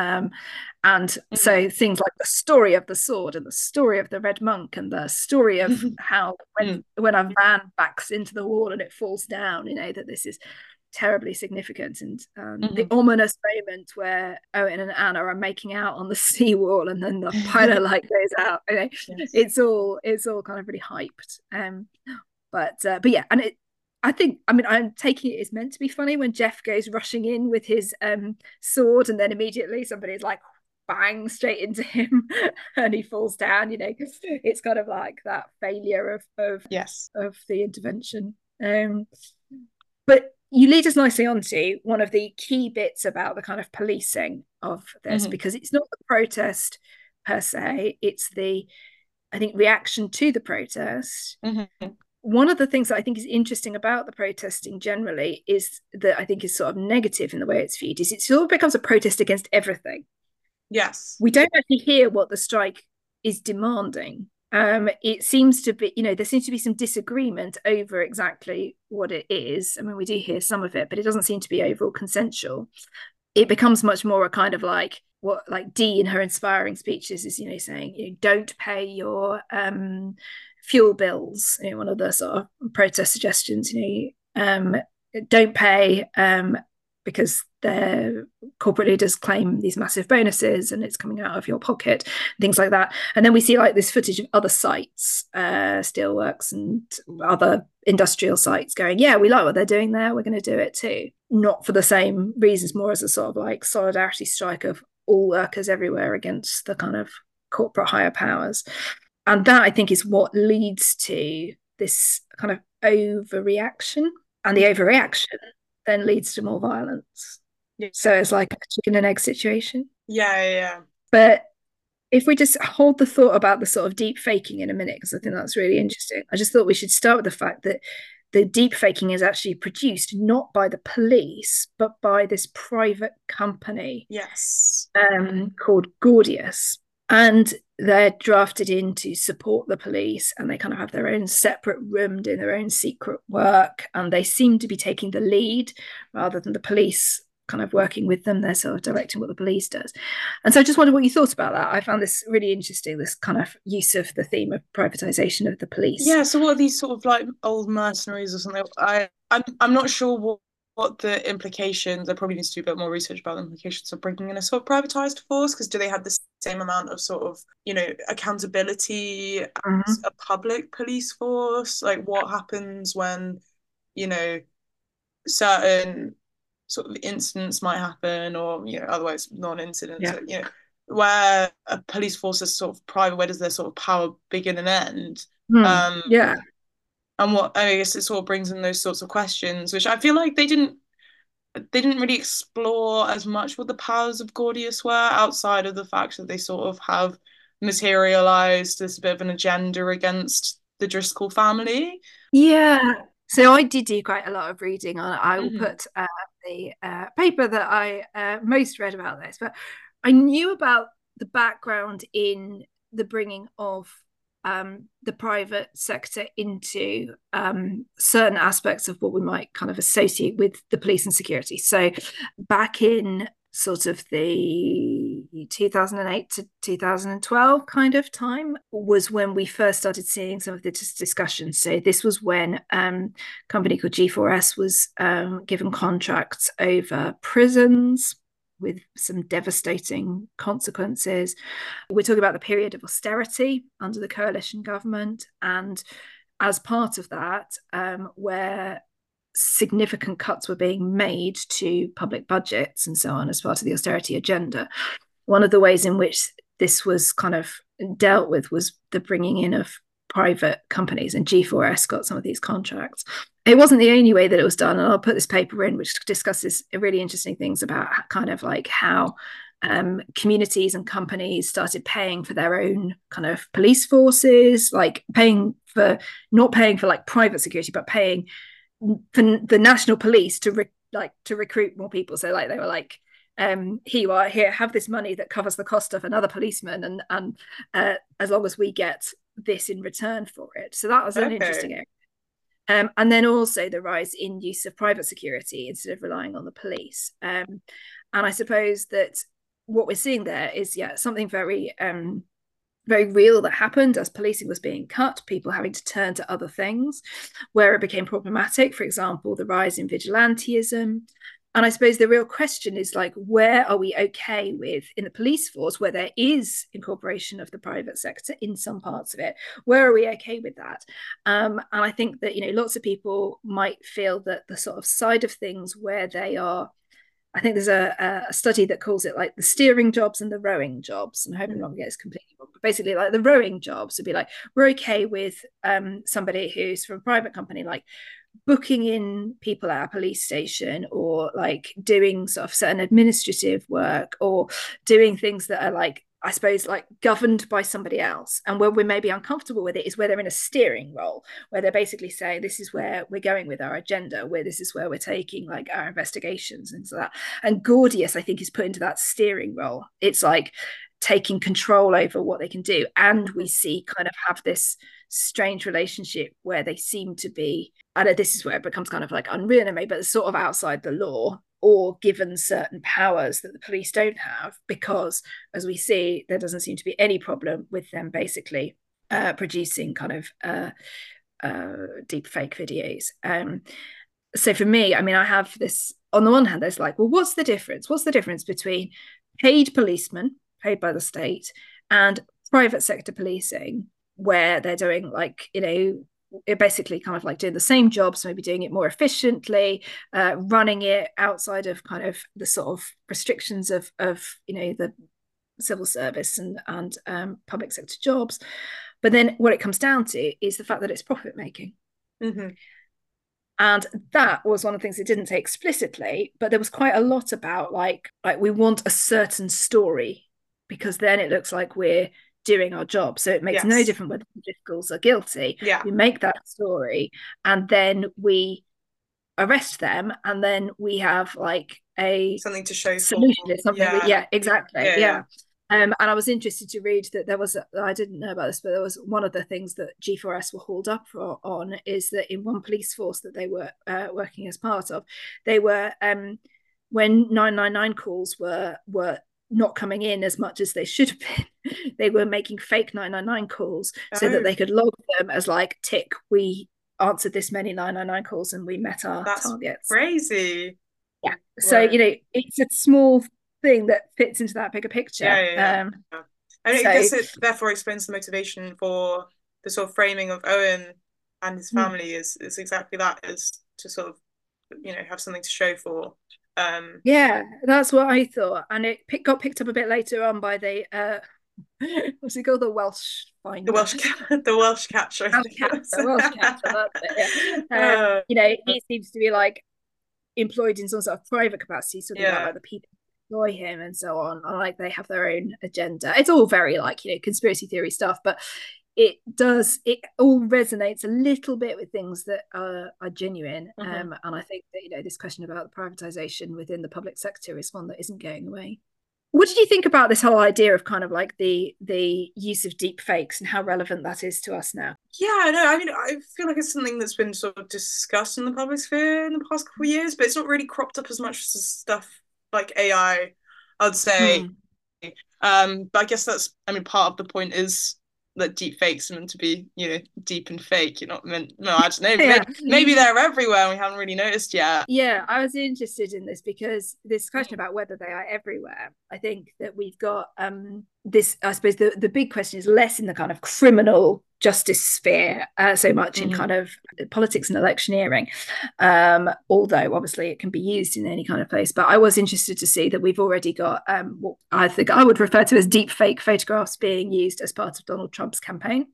So things like the story of the sword and the story of the red monk and the story of how when a van backs into the wall and it falls down, that this is terribly significant, and the ominous moment where Owen and Anna are making out on the seawall and then the pilot light goes out. It's all kind of really hyped. But yeah, and I'm taking it as meant to be funny when Jeff goes rushing in with his sword, and then immediately somebody's like bang straight into him and he falls down. It's kind of like that failure of the intervention. But you lead us nicely onto one of the key bits about the kind of policing of this, because it's not the protest per se, it's the, I think, reaction to the protest. One of the things that I think is interesting about the protesting generally is that I think is sort of negative in the way it's viewed, is it sort of becomes a protest against everything. Yes. We don't actually hear what the strike is demanding. It seems to be, there seems to be some disagreement over exactly what it is. I mean, we do hear some of it, but it doesn't seem to be overall consensual. It becomes much more a kind of like what, like Dee in her inspiring speeches is, saying, don't pay your fuel bills. One of the sort of protest suggestions, don't pay because their corporate leaders claim these massive bonuses and it's coming out of your pocket, things like that. And then we see like this footage of other sites, steelworks and other industrial sites going, yeah, we like what they're doing there, we're going to do it too. Not for the same reasons, more as a sort of like solidarity strike of all workers everywhere against the kind of corporate higher powers. And that, I think, is what leads to this kind of overreaction, and the overreaction then leads to more violence. So it's like a chicken and egg situation. Yeah. But if we just hold the thought about the sort of deep faking in a minute, because I think that's really interesting. I just thought we should start with the fact that the deep faking is actually produced not by the police, but by this private company called Gordius. And they're drafted in to support the police, and they kind of have their own separate room doing their own secret work, and they seem to be taking the lead rather than the police kind of working with them. They're sort of directing what the police does. And so I just wondered what you thought about that. I found this really interesting, this kind of use of the theme of privatization of the police. Yeah, so what are these sort of like old mercenaries or something? I'm not sure what what the implications, there probably needs to be a bit more research about the implications of bringing in a sort of privatized force, because do they have the same amount of sort of, accountability as a public police force? Like what happens when, you know, certain sort of incidents might happen, or, otherwise non-incidents, where a police force is sort of private, where does their sort of power begin and end? Yeah. And what, I guess, it sort of brings in those sorts of questions, which I feel like they didn't really explore as much what the powers of Gordius were, outside of the fact that they sort of have materialized this bit of an agenda against the Driscoll family. Yeah. So I did do quite a lot of reading on it. I will put the paper that I most read about this, but I knew about the background in the bringing of the private sector into certain aspects of what we might kind of associate with the police and security. So back in sort of the 2008 to 2012 kind of time was when we first started seeing some of the discussions. So this was when a company called G4S was given contracts over prisons with some devastating consequences. We're talking about the period of austerity under the coalition government, and as part of that, where significant cuts were being made to public budgets and so on as part of the austerity agenda. One of the ways in which this was kind of dealt with was the bringing in of private companies, and G4S got some of these contracts. It wasn't the only way that it was done, and I'll put this paper in which discusses really interesting things about kind of like how communities and companies started paying for their own kind of police forces, like not paying for like private security, but paying for the national police to recruit more people. So like they were like, here you are, here, have this money that covers the cost of another policeman, and as long as we get this in return for it. So that was an interesting area. And then also the rise in use of private security instead of relying on the police. And I suppose that what we're seeing there is something very very real that happened as policing was being cut, people having to turn to other things, where it became problematic. For example, the rise in vigilantism. And I suppose the real question is like, where are we okay with in the police force, where there is incorporation of the private sector in some parts of it? Where are we okay with that? And I think that, lots of people might feel that the sort of side of things where they are, I think there's a study that calls it like the steering jobs and the rowing jobs. And I hope I'm not going to get this completely wrong. But basically, like the rowing jobs would be like, we're okay with somebody who's from a private company, like booking in people at a police station, or like doing sort of certain administrative work, or doing things that are like, I suppose, like governed by somebody else. And where we may be uncomfortable with it is where they're in a steering role, where they're basically saying, this is where we're going with our agenda, where this is where we're taking like our investigations and so that. And Gordius, I think, is put into that steering role. It's like taking control over what they can do. And we see kind of have this strange relationship where they seem to be, I know this is where it becomes kind of like unreal, but it's sort of outside the law, or given certain powers that the police don't have, because as we see, there doesn't seem to be any problem with them basically producing kind of deep fake videos. So for me, I mean, I have this, on the one hand, there's like, well, what's the difference? What's the difference between paid policemen, paid by the state, and private sector policing, where they're doing like, basically kind of like doing the same jobs, maybe doing it more efficiently, running it outside of kind of the sort of restrictions of the civil service and public sector jobs. But then what it comes down to is the fact that it's profit making. And that was one of the things it didn't say explicitly, but there was quite a lot about like we want a certain story, because then it looks like we're doing our job. So it makes no difference whether the Driscolls are guilty. We make that story, and then we arrest them, and then we have like something to show solution. It's something exactly. And I was interested to read that there was, I didn't know about this, but there was one of the things that G4S were hauled up on is that in one police force that they were working as part of, they were, when 999 calls were not coming in as much as they should have been, they were making fake 999 calls so that they could log them as like, tick, we answered this many 999 calls and we met our That's targets. crazy. Yeah. So, it's a small thing that fits into that bigger picture. Yeah. I guess it therefore explains the motivation for the sort of framing of Owen and his family is exactly that, is to sort of, have something to show for. Yeah, that's what I thought. And it got picked up a bit later on by the what's it called? The Welsh finder. The Welsh catcher. The Welsh catcher, that's it. Yeah. He seems to be like employed in some sort of private capacity, so they've got like the people who employ him and so on, and like they have their own agenda. It's all very like conspiracy theory stuff, but it all resonates a little bit with things that are genuine. And I think that this question about the privatization within the public sector is one that isn't going away. What did you think about this whole idea of kind of like the use of deep fakes and how relevant that is to us now? Yeah, no, I mean, I feel like it's something that's been sort of discussed in the public sphere in the past couple of years, but it's not really cropped up as much as stuff like AI, I'd say. But I guess part of the point is that deep fakes are meant to be, deep and fake. You're not meant, no, I don't know, maybe they're everywhere and we haven't really noticed yet. Yeah, I was interested in this because this question about whether they are everywhere, I think that we've got this, I suppose the big question is less in the kind of criminal justice sphere so much in kind of politics and electioneering, although obviously it can be used in any kind of place. But I was interested to see that we've already got what I think I would refer to as deep fake photographs being used as part of Donald Trump's campaign.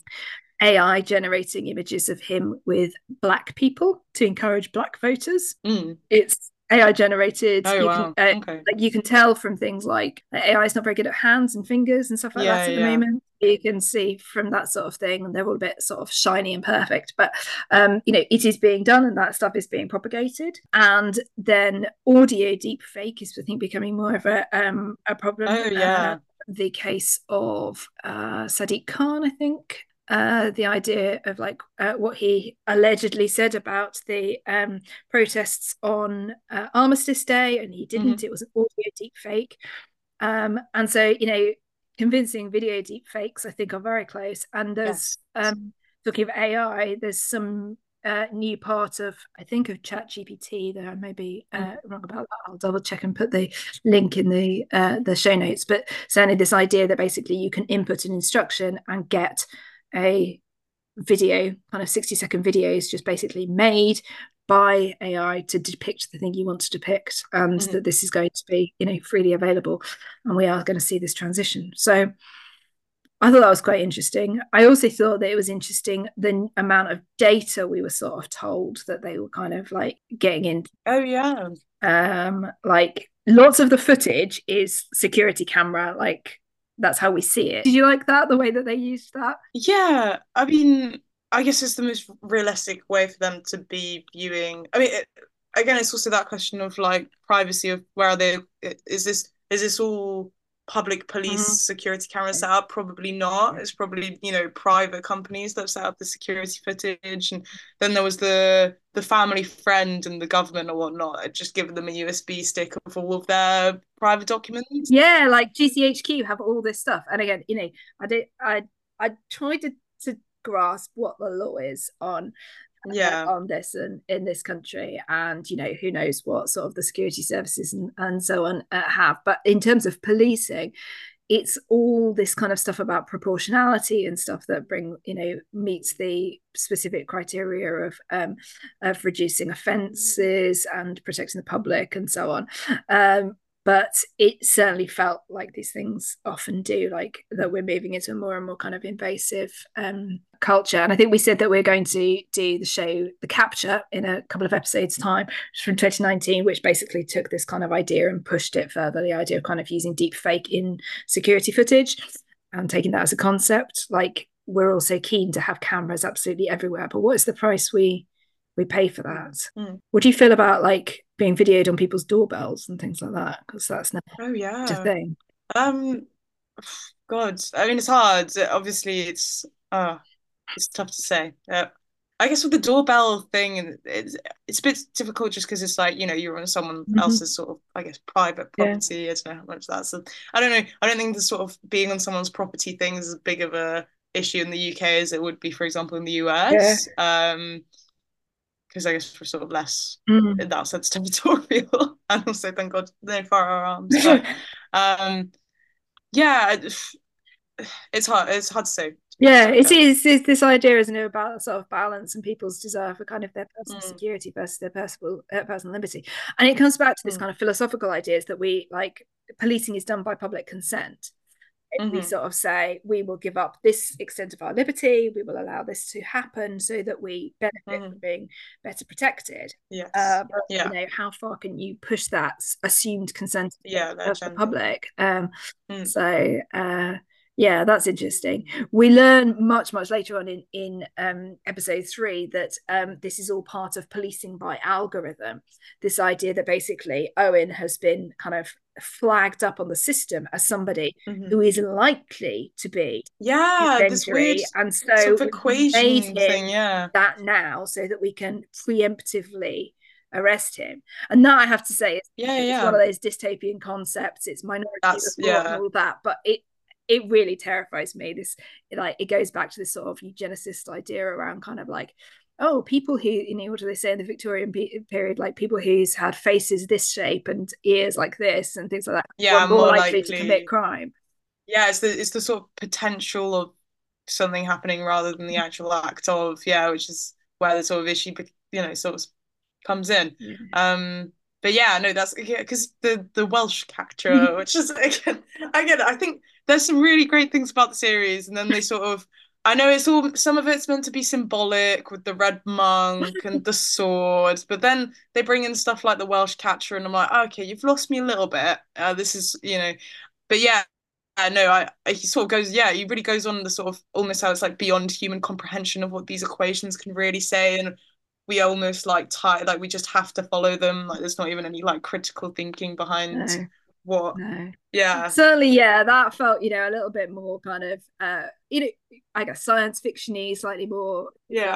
AI generating images of him with black people to encourage black voters. It's AI generated. You can tell from things like AI is not very good at hands and fingers and stuff like that at the moment. You can see from that sort of thing, and they're all a bit sort of shiny and perfect. But it is being done, and that stuff is being propagated. And then audio deep fake is, I think, becoming more of a problem. The case of Sadiq Khan, I think. The idea of like what he allegedly said about the protests on Armistice Day, and he didn't. It was an audio deep fake. And so, convincing video deep fakes, I think, are very close. And there's, talking of AI, there's some new part of, I think, of ChatGPT that I may be wrong about that. I'll double check and put the link in the show notes. But certainly this idea that basically you can input an instruction and get a video, kind of 60-second videos just basically made by AI to depict the thing you want to depict, and that this is going to be freely available, and we are going to see this transition. So I thought that was quite interesting. I also thought that it was interesting the amount of data we were sort of told that they were kind of like getting into. Like lots of the footage is security camera, like that's how we see it. Did you like that, the way that they used that? Yeah, I mean, I guess it's the most realistic way for them to be viewing. I mean, again, it's also that question of like privacy of where are they? Is this all public police security cameras set up? Probably not. It's probably private companies that set up the security footage, and then there was the family friend and the government or whatnot had just given them a USB stick of all of their private documents. Yeah, like GCHQ have all this stuff, and again, I tried to grasp what the law is on this and in this country, and who knows what sort of the security services and so on have. But in terms of policing, it's all this kind of stuff about proportionality and stuff that meets the specific criteria of reducing offences and protecting the public and so on. But it certainly felt like these things often do, like that we're moving into a more and more kind of invasive culture. And I think we said that we're going to do the show The Capture in a couple of episodes' time, from 2019, which basically took this kind of idea and pushed it further, the idea of kind of using deep fake in security footage and taking that as a concept. Like, we're also keen to have cameras absolutely everywhere, but what is the price we pay for that? What do you feel about like being videoed on people's doorbells and things like that? Because that's not a thing. God, I mean, it's hard. Obviously, it's tough to say. I guess with the doorbell thing, it's a bit difficult just because it's like, you're on someone else's sort of, I guess, private property. I don't know how much that's. I don't know. I don't think the sort of being on someone's property thing is as big of a issue in the UK as it would be, for example, in the US. Because I guess we're sort of less in that sense territorial, and also thank God no firearms. But yeah, it's hard. It's hard to say. Yeah, it is. It's this idea, isn't it, about sort of balance and people's desire for kind of their personal security versus their personal liberty. And it comes back to this kind of philosophical ideas that we like policing is done by public consent. If we sort of say we will give up this extent of our liberty, we will allow this to happen so that we benefit from being better protected. Yes. But you know, how far can you push that assumed consent of the public? So yeah, that's interesting. We learn much later on in episode 3 that this is all part of policing by algorithm. This idea that basically Owen has been kind of flagged up on the system as somebody who is likely to be this weird and so equation thing, that now so that we can preemptively arrest him. And that, I have to say, it's one of those dystopian concepts. It's minority report and all that, but it really terrifies me. This, like, it goes back to this sort of eugenicist idea around kind of like, oh, people who, you know, what do they say in the Victorian period, like people who's had faces this shape and ears like this and things like that, are more likely to commit crime. Yeah, it's the sort of potential of something happening rather than the actual act of, which is where the sort of issue, you know, sort of comes in. But yeah, no, that's because the Welsh character, which is again, I think there's some really great things about the series, and then they sort of, I know it's all, some of it's meant to be symbolic with the red monk and the sword, but then they bring in stuff like the Welsh catcher, and I'm like, okay, you've lost me a little bit. This is, you know, but yeah, no, he sort of goes, he really goes on the sort of almost how it's like beyond human comprehension of what these equations can really say, and we almost like we just have to follow them. Like there's not even any like critical thinking behind what. Certainly, that felt, you know, a little bit more kind of you know, I guess science fiction-y, slightly more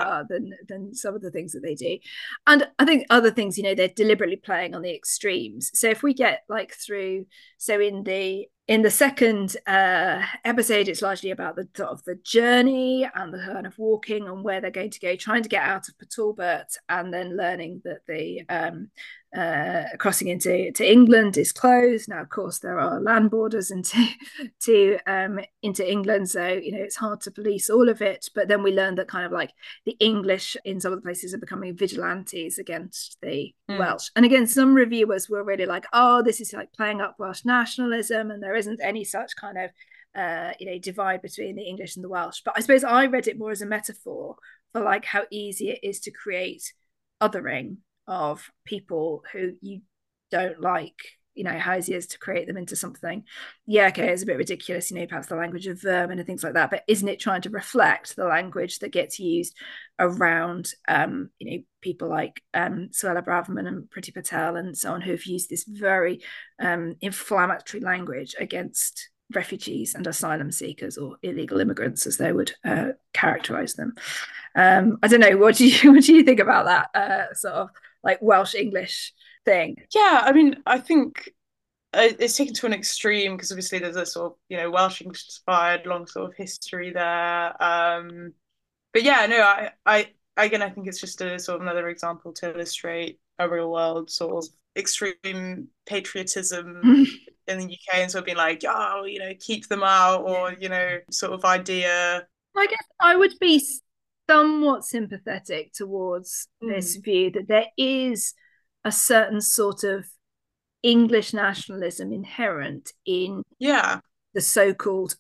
than some of the things that they do. And I think other things, you know, they're deliberately playing on the extremes. So if we get like through, so in the second episode, it's largely about the sort of the journey and the kind of walking and where they're going to go, trying to get out of Port Talbot, and then learning that the crossing into England is closed. Now, of course, there are land borders into England, so you know it's hard to police all of it. But then we learn that kind of like the English in some of the places are becoming vigilantes against the Welsh. And again, some reviewers were really like, "Oh, this is like playing up Welsh nationalism," and there isn't any such kind of you know, divide between the English and the Welsh. But I suppose I read it more as a metaphor for like how easy it is to create othering of people who you don't like, you know, how easy it is to create them into something. Yeah, okay, it's a bit ridiculous, you know, perhaps the language of vermin and things like that, but isn't it trying to reflect the language that gets used around you know, people like Suella Braverman and Priti Patel and so on, who have used this very inflammatory language against refugees and asylum seekers, or illegal immigrants as they would characterize them. I don't know, what do you think about that sort of like Welsh English thing? Yeah, I mean, I think it's taken to an extreme because obviously there's a sort of, you know, Welsh English inspired long sort of history there. But yeah, no, I again, I think it's just a sort of another example to illustrate a real world sort of extreme patriotism in the UK, and sort of being like, oh, you know, keep them out, or you know, sort of idea. I guess I would be somewhat sympathetic towards this view that there is a certain sort of English nationalism inherent in the so-called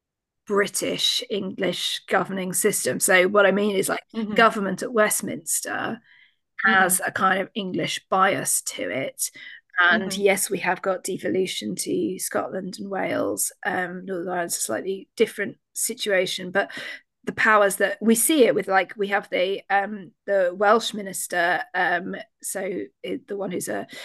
British English governing system. So what I mean is like government at Westminster has a kind of English bias to it. And yes, we have got devolution to Scotland and Wales. Northern Ireland's a slightly different situation, but the powers that we see it with, like we have the Welsh minister, so the one who's a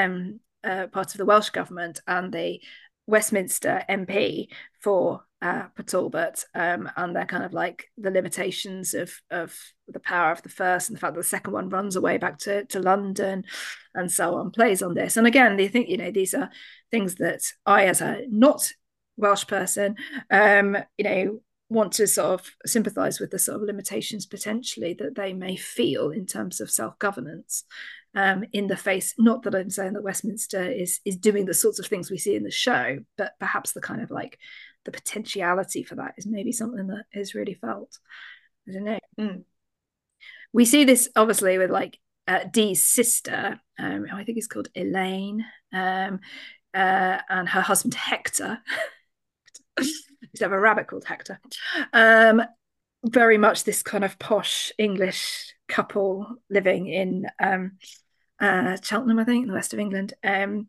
part of the Welsh government, and the Westminster MP for Port Talbot, and they're kind of like the limitations of the power of the first, and the fact that the second one runs away back to London and so on, plays on this. And again, they think, you know, these are things that I, as a not Welsh person, you know, want to sort of sympathise with the sort of limitations potentially that they may feel in terms of self-governance, in the face, not that I'm saying that Westminster is doing the sorts of things we see in the show, but perhaps the kind of like the potentiality for that is maybe something that is really felt. I don't know. We see this obviously with like Dee's sister, who I think is called Elaine, and her husband Hector. Used to have a rabbit called Hector. Very much this kind of posh English couple living in Cheltenham, I think, in the west of England. And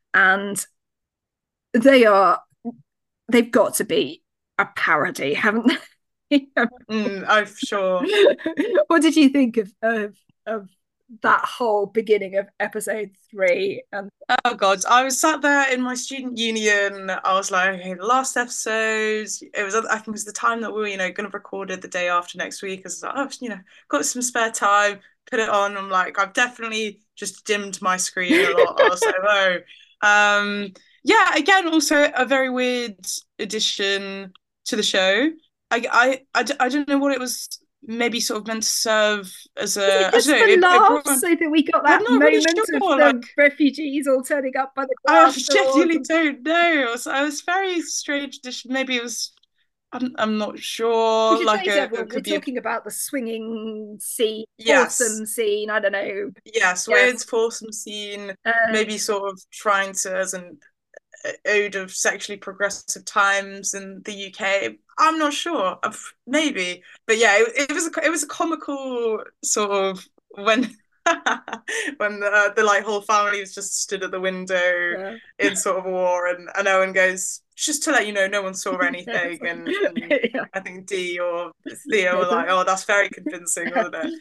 they've got to be a parody, haven't they? I'm sure. What did you think of that whole beginning of episode 3? Oh God, I was sat there in my student union. I was like, okay, the last episode, it was, I think it was the time that we were, going to record it the day after next week. I was like, oh, got some spare time, put it on. I'm like, I've definitely just dimmed my screen a lot. I was like, oh. Yeah, again, also a very weird addition to the show. I don't know what it was maybe sort of meant to serve as a, just I don't know, for laughs, so that we got that moment really sure, of the like, refugees all turning up by the I genuinely don't know. I was very strange addition. Maybe it was, I'm not sure. Like we're talking about the swinging scene, yes. foursome scene. I don't know. Yes, weird foursome scene. Maybe sort of trying to as an ode of sexually progressive times in the UK. I'm not sure. Maybe, but yeah, it was a comical sort of when when the like whole family was just stood at the window in sort of war, and Owen goes, just to let you know, no one saw anything, and yeah. I think Dee or Theo were like, oh, that's very convincing, wasn't it?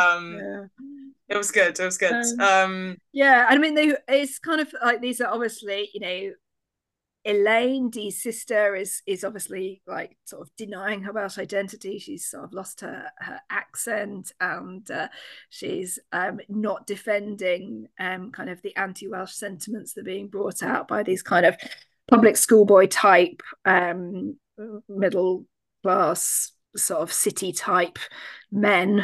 It was good. It was good. Yeah, I mean, it's kind of like these are obviously, Elaine, Dee's sister, is obviously like sort of denying her Welsh identity. She's sort of lost her accent, and she's not defending kind of the anti-Welsh sentiments that are being brought out by these kind of public schoolboy type, middle class sort of city type men,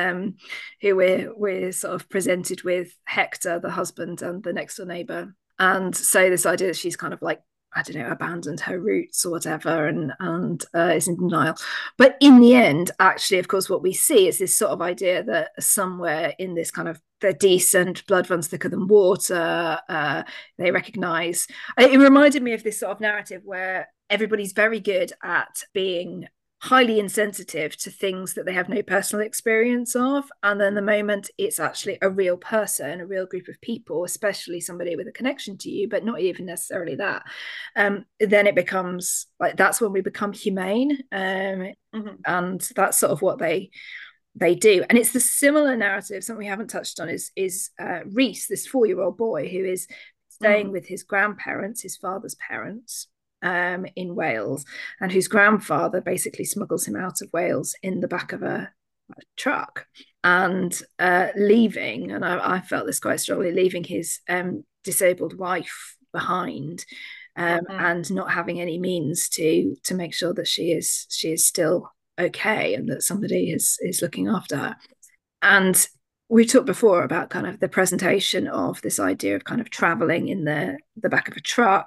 who we're sort of presented with Hector, the husband, and the next door neighbor. And so this idea that she's kind of like, I don't know, abandoned her roots or whatever, and is in denial. But in the end, actually, of course, what we see is this sort of idea that somewhere in this kind of they're decent, blood runs thicker than water. They recognise. It reminded me of this sort of narrative where everybody's very good at being highly insensitive to things that they have no personal experience of, and then the moment it's actually a real person, a real group of people, especially somebody with a connection to you, but not even necessarily that, then it becomes like that's when we become humane, and that's sort of what they do. And it's the similar narrative. Something we haven't touched on is Reese, this 4-year-old boy who is staying with his grandparents, his father's parents, in Wales, and whose grandfather basically smuggles him out of Wales in the back of a truck, and leaving, and I felt this quite strongly, leaving his disabled wife behind, and not having any means to make sure that she is still okay, and that somebody is looking after her. And we talked before about kind of the presentation of this idea of kind of traveling in the back of a truck.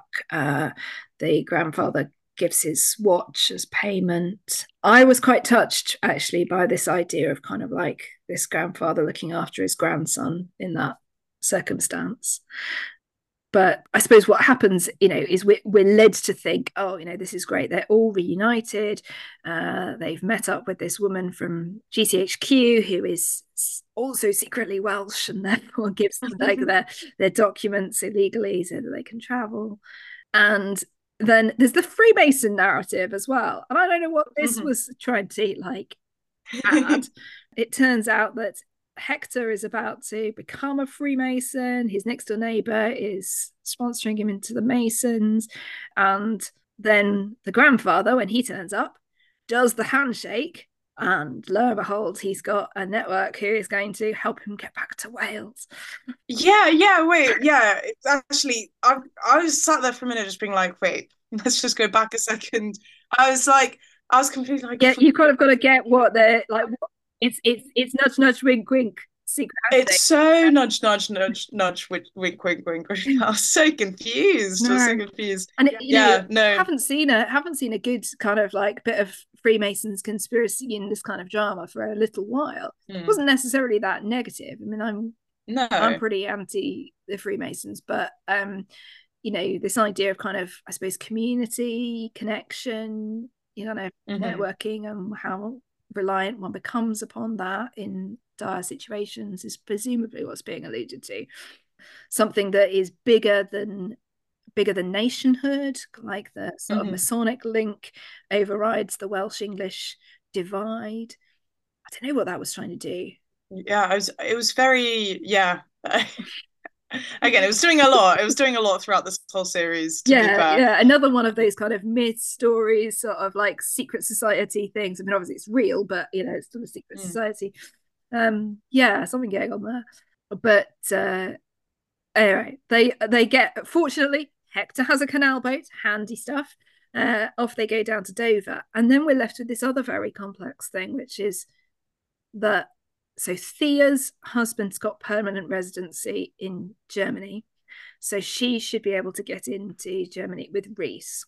The grandfather gives his watch as payment. I was quite touched actually by this idea of kind of like this grandfather looking after his grandson in that circumstance. But I suppose what happens, is we're led to think, oh, this is great. They're all reunited. They've met up with this woman from GCHQ who is also secretly Welsh, and therefore gives them like their documents illegally so that they can travel. And then there's the Freemason narrative as well. And I don't know what this was trying to like add. It turns out that Hector is about to become a Freemason. His next door neighbor is sponsoring him into the Masons. And then the grandfather, when he turns up, does the handshake. And lo and behold, he's got a network who is going to help him get back to Wales. It's actually, I was sat there for a minute just being like, wait, let's just go back a second. I was like, I was completely like, Yeah, you kind of got to get what they're like. It's nudge nudge wink wink secret it's handshake. so nudge, nudge, nudge, nudge, wink, wink, wink, wink. I was so confused. I was so No, confused. and Yeah, no. haven't seen a good kind of like bit of Freemasons conspiracy in this kind of drama for a little while. It Mm. wasn't necessarily that negative. I mean, I'm No. pretty anti the Freemasons, but this idea of kind of, I suppose, community connection, Hmm. networking, and how reliant one becomes upon that in dire situations is presumably what's being alluded to. Something that is bigger than nationhood, like the sort of Hmm. Masonic link overrides the Welsh English divide. I don't know what that was trying to do. Yeah, it was very, yeah. Again, it was doing a lot. It was doing a lot throughout this whole series, to be Yeah, fair. yeah, another one of those kind of myth stories, sort of like secret society things. I mean, obviously it's real, but it's still a secret Mm. society. Yeah, something going on there. But anyway, they get, fortunately, Hector has a canal boat, handy stuff. Off they go down to Dover, and then we're left with this other very complex thing, which is that so Thea's husband's got permanent residency in Germany, so she should be able to get into Germany with Reese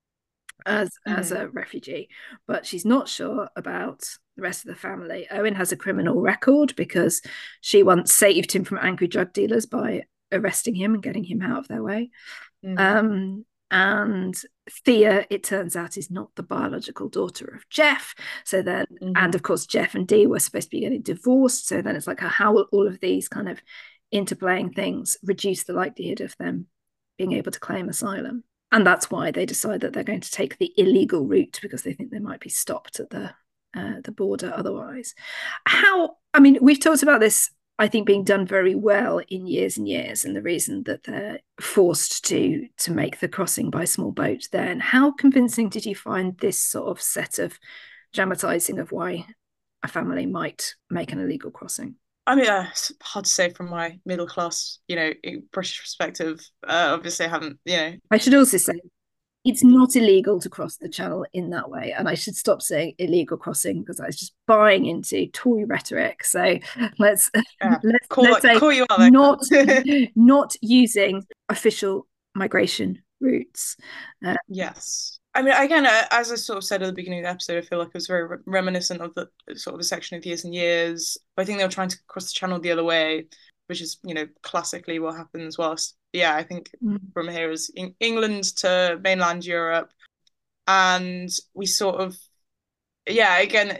as Hmm. a refugee, but she's not sure about the rest of the family. Owen has a criminal record because she once saved him from angry drug dealers by arresting him and getting him out of their way. Hmm. And Thea, it turns out, is not the biological daughter of Jeff. So then, and Hmm. of course, Jeff and Dee were supposed to be getting divorced. So then it's like, how will all of these kind of interplaying things reduce the likelihood of them being able to claim asylum? And that's why they decide that they're going to take the illegal route, because they think they might be stopped at the border otherwise. I mean, we've talked about this, I think, being done very well in Years and Years, and the reason that they're forced to make the crossing by small boat then. How convincing did you find this sort of set of dramatizing of why a family might make an illegal crossing? I mean, it's hard to say from my middle class, British perspective. Obviously, I haven't, I should also say it's not illegal to cross the channel in that way, and I should stop saying illegal crossing because I was just buying into Tory rhetoric. So let's let's say call you out not there. not using official migration routes. Yes. I mean, again, as I sort of said at the beginning of the episode, I feel like it was very reminiscent of the sort of a section of Years and Years. But I think they were trying to cross the channel the other way, which is, classically what happens whilst, yeah, I think Mm. from here is England to mainland Europe. And we sort of, yeah, again,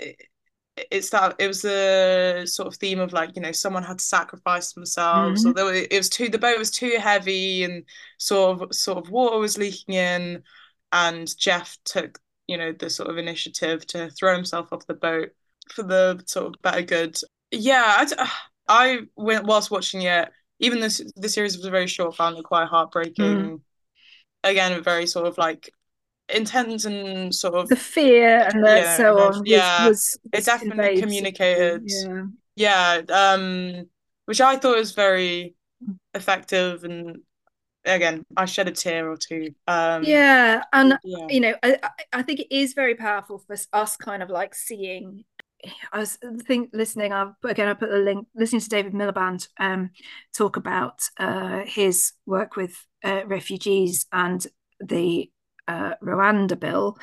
it was the sort of theme of like, someone had to sacrifice themselves, or Mm. the boat was too heavy, and sort of water was leaking in, and Jeff took, the sort of initiative to throw himself off the boat for the sort of better good. Yeah, I went whilst watching it, even this the series was very short, found it quite Mm. heartbreaking. Again, very sort of like intense and sort of, The fear and the so emotion. on was Yeah, was it was definitely conveyed simply. communicated. Yeah. Yeah, which I thought was very effective. And again, I shed a tear or two. Yeah, and Yeah. I think it is very powerful for us kind of like seeing. I was think listening. I put the link. Listening to David Miliband talk about his work with refugees and the Rwanda bill.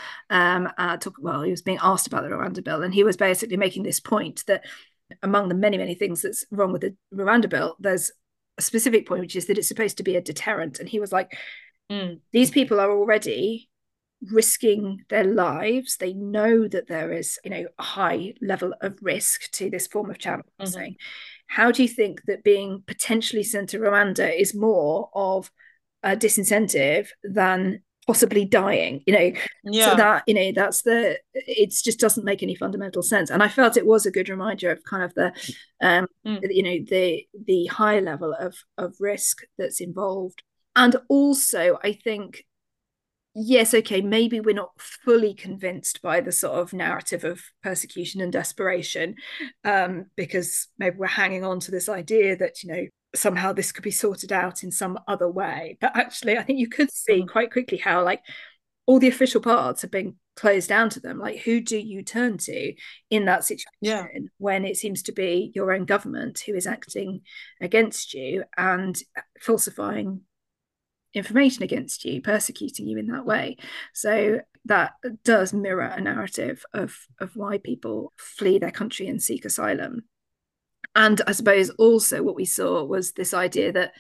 He was being asked about the Rwanda bill, and he was basically making this point that among the many many things that's wrong with the Rwanda bill, there's a specific point, which is that it's supposed to be a deterrent. And he was like, Mm. these people are already risking their lives. They know that there is, a high level of risk to this form of channel Hmm. crossing. How do you think that being potentially sent to Rwanda is more of a disincentive than possibly dying? So Yeah. that that's it just doesn't make any fundamental sense. And I felt it was a good reminder of kind of um Mm. the high level of risk that's involved. And also, I think, yes, okay, maybe we're not fully convinced by the sort of narrative of persecution and desperation, because maybe we're hanging on to this idea that, somehow this could be sorted out in some other way. But actually, I think you could see Hmm. quite quickly how, like, all the official paths have been closed down to them. Like, who do you turn to in that Yeah. situation when it seems to be your own government who is acting against you and falsifying information against you, persecuting you in that way? So that does mirror a narrative of why people flee their country and seek asylum. And I suppose also what we saw was this idea that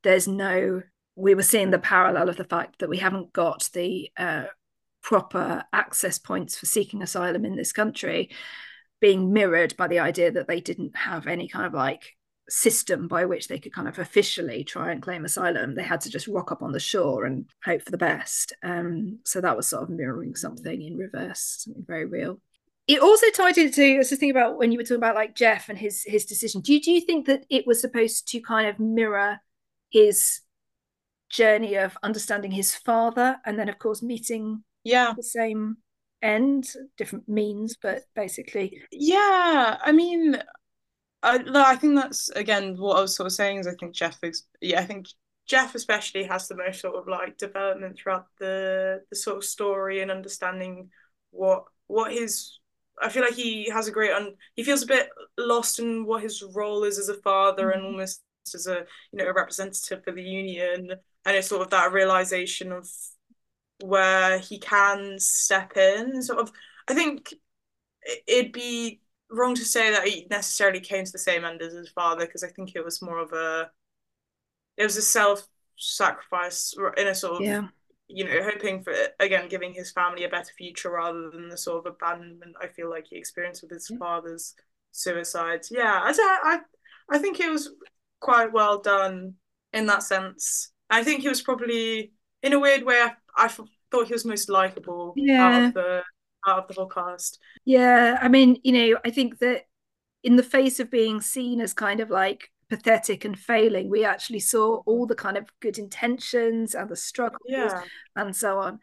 we were seeing the parallel of the fact that we haven't got the proper access points for seeking asylum in this country being mirrored by the idea that they didn't have any kind of like system by which they could kind of officially try and claim asylum. They had to just rock up on the shore and hope for the best. So that was sort of mirroring something in reverse, something very real. It also tied into, I was just thinking about when you were talking about like Jeff and his decision. Do you think that it was supposed to kind of mirror his journey of understanding his father and then of course meeting the same end, different means, but basically? Yeah, I mean, I think that's again what I was sort of saying is I think I think Jeff especially has the most sort of like development throughout the sort of story and understanding what his I feel like he has a he feels a bit lost in what his role is as a father and almost as a a representative for the union, and it's sort of that realization of where he can step in. Sort of, I think it'd be wrong to say that he necessarily came to the same end as his father, because I think it was more of it was a self-sacrifice in a sort of hoping for, again, giving his family a better future rather than the sort of abandonment I feel like he experienced with his father's suicide. Yeah, I think it was quite well done in that sense. I think he was probably, in a weird way, I thought he was most likable out of the whole cast. Yeah, I mean, I think that in the face of being seen as kind of like pathetic and failing, we actually saw all the kind of good intentions and the struggles and so on.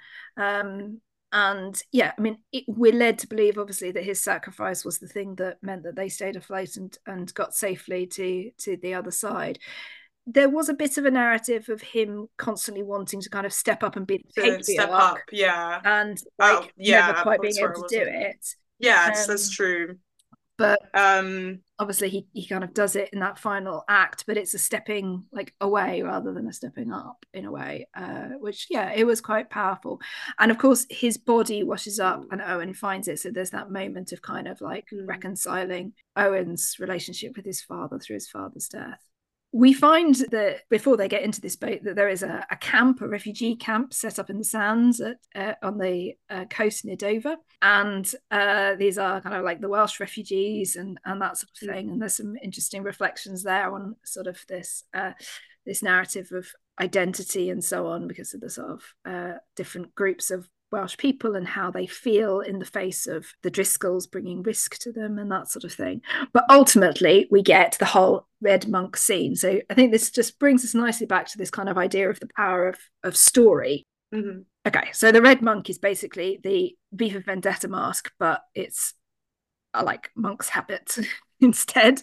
And yeah, I mean, we're led to believe, obviously, that his sacrifice was the thing that meant that they stayed afloat and got safely to the other side. There was a bit of a narrative of him constantly wanting to kind of step up and be the patriarch, step up, and like never quite being able to do it. That's true. But obviously he kind of does it in that final act, but it's a stepping like away rather than a stepping up in a way, which it was quite powerful. And of course his body washes up and Owen finds it, so there's that moment of kind of like reconciling Owen's relationship with his father through his father's death. We find that before they get into this boat that there is a camp, a refugee camp set up in the sands on the coast near Dover. And these are kind of like the Welsh refugees and that sort of thing. And there's some interesting reflections there on sort of this narrative of identity and so on, because of the sort of different groups of Welsh people and how they feel in the face of the Driscolls bringing risk to them and that sort of thing. But ultimately, we get the whole Red Monk scene. So I think this just brings us nicely back to this kind of idea of the power of story. Mm-hmm. Okay, so the Red Monk is basically the V for Vendetta mask, but it's like monk's habit instead.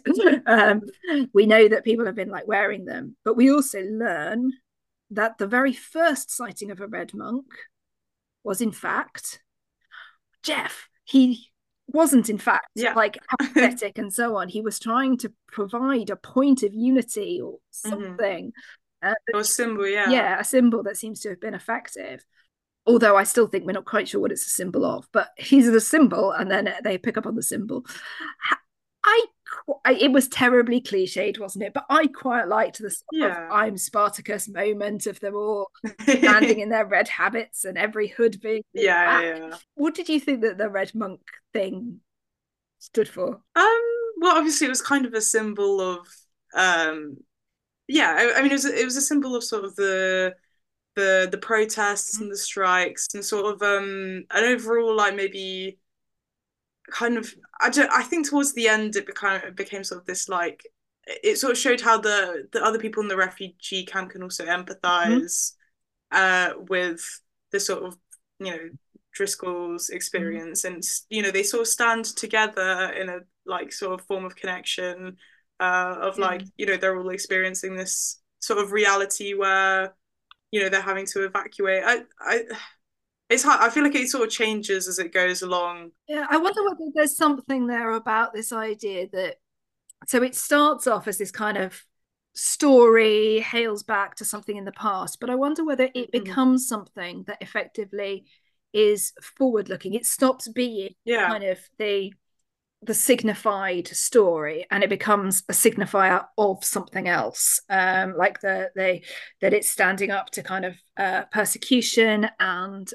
We know that people have been like wearing them, but we also learn that the very first sighting of a Red Monk was in fact Jeff. He wasn't in fact like apathetic and so on. He was trying to provide a point of unity or something. Or a symbol, a symbol that seems to have been effective. Although I still think we're not quite sure what it's a symbol of, but he's the symbol, and then they pick up on the symbol. It was terribly cliched, wasn't it? But I quite liked the sort of I'm Spartacus moment of them all standing in their red habits and every hood being black. What did you think that the Red Monk thing stood for? Well, obviously it was kind of a symbol of I mean it was a symbol of sort of the protests and the strikes and sort of an overall like maybe kind of I think towards the end it became sort of this like it sort of showed how the other people in the refugee camp can also empathize with the sort of Driscoll's experience, and they sort of stand together in a like sort of form of connection of like they're all experiencing this sort of reality where they're having to evacuate. it's hard. I feel like it sort of changes as it goes along. Yeah, I wonder whether there's something there about this idea that, so it starts off as this kind of story, hails back to something in the past, but I wonder whether it becomes something that effectively is forward looking. It stops being kind of the signified story and it becomes a signifier of something else, like that it's standing up to kind of persecution and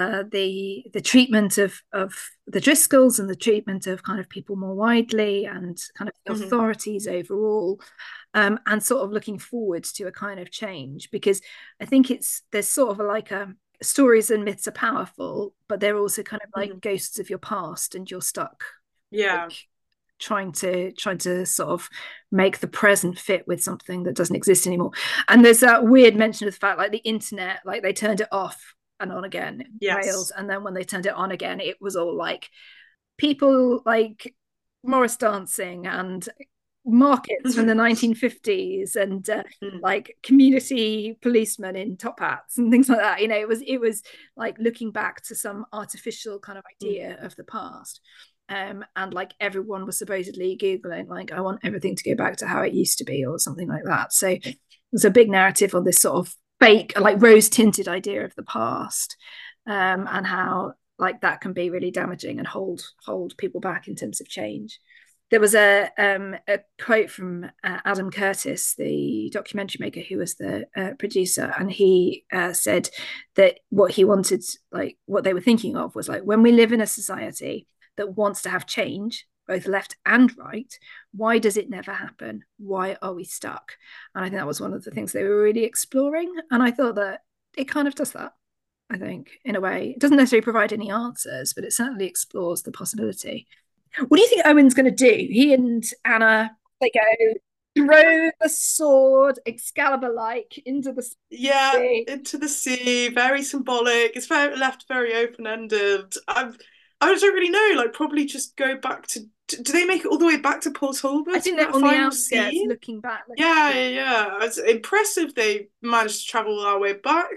the treatment of the Driscolls and the treatment of kind of people more widely and kind of authorities overall, and sort of looking forward to a kind of change, because I think there's sort of like a stories and myths are powerful, but they're also kind of like ghosts of your past, and you're stuck like, trying to sort of make the present fit with something that doesn't exist anymore. And there's that weird mention of the fact, like the internet, like they turned it off and on again in Wales, and then when they turned it on again, it was all like people like Morris dancing and markets from the 1950s and like community policemen in top hats and things like that. You know, it was like looking back to some artificial kind of idea of the past. And like everyone was supposedly Googling, like, I want everything to go back to how it used to be, or something like that. So there's a big narrative on this sort of fake, like rose-tinted idea of the past, and how like that can be really damaging and hold people back in terms of change. There was a quote from Adam Curtis, the documentary maker who was the producer, and he said that what he wanted, like what they were thinking of was like, when we live in a society that wants to have change, both left and right, why does it never happen? Why are we stuck? And I think that was one of the things they were really exploring. And I thought that it kind of does that, I think, in a way. It doesn't necessarily provide any answers, but it certainly explores the possibility. What do you think Owen's going to do? He and Anna, they go throw the sword Excalibur-like into the sea. Into the sea. Very symbolic. It's left very open-ended. I don't really know. Like, probably just go back to. Do they make it all the way back to Port Talbot? I think they're on the outskirts, looking back. Yeah. It's impressive they managed to travel our way back.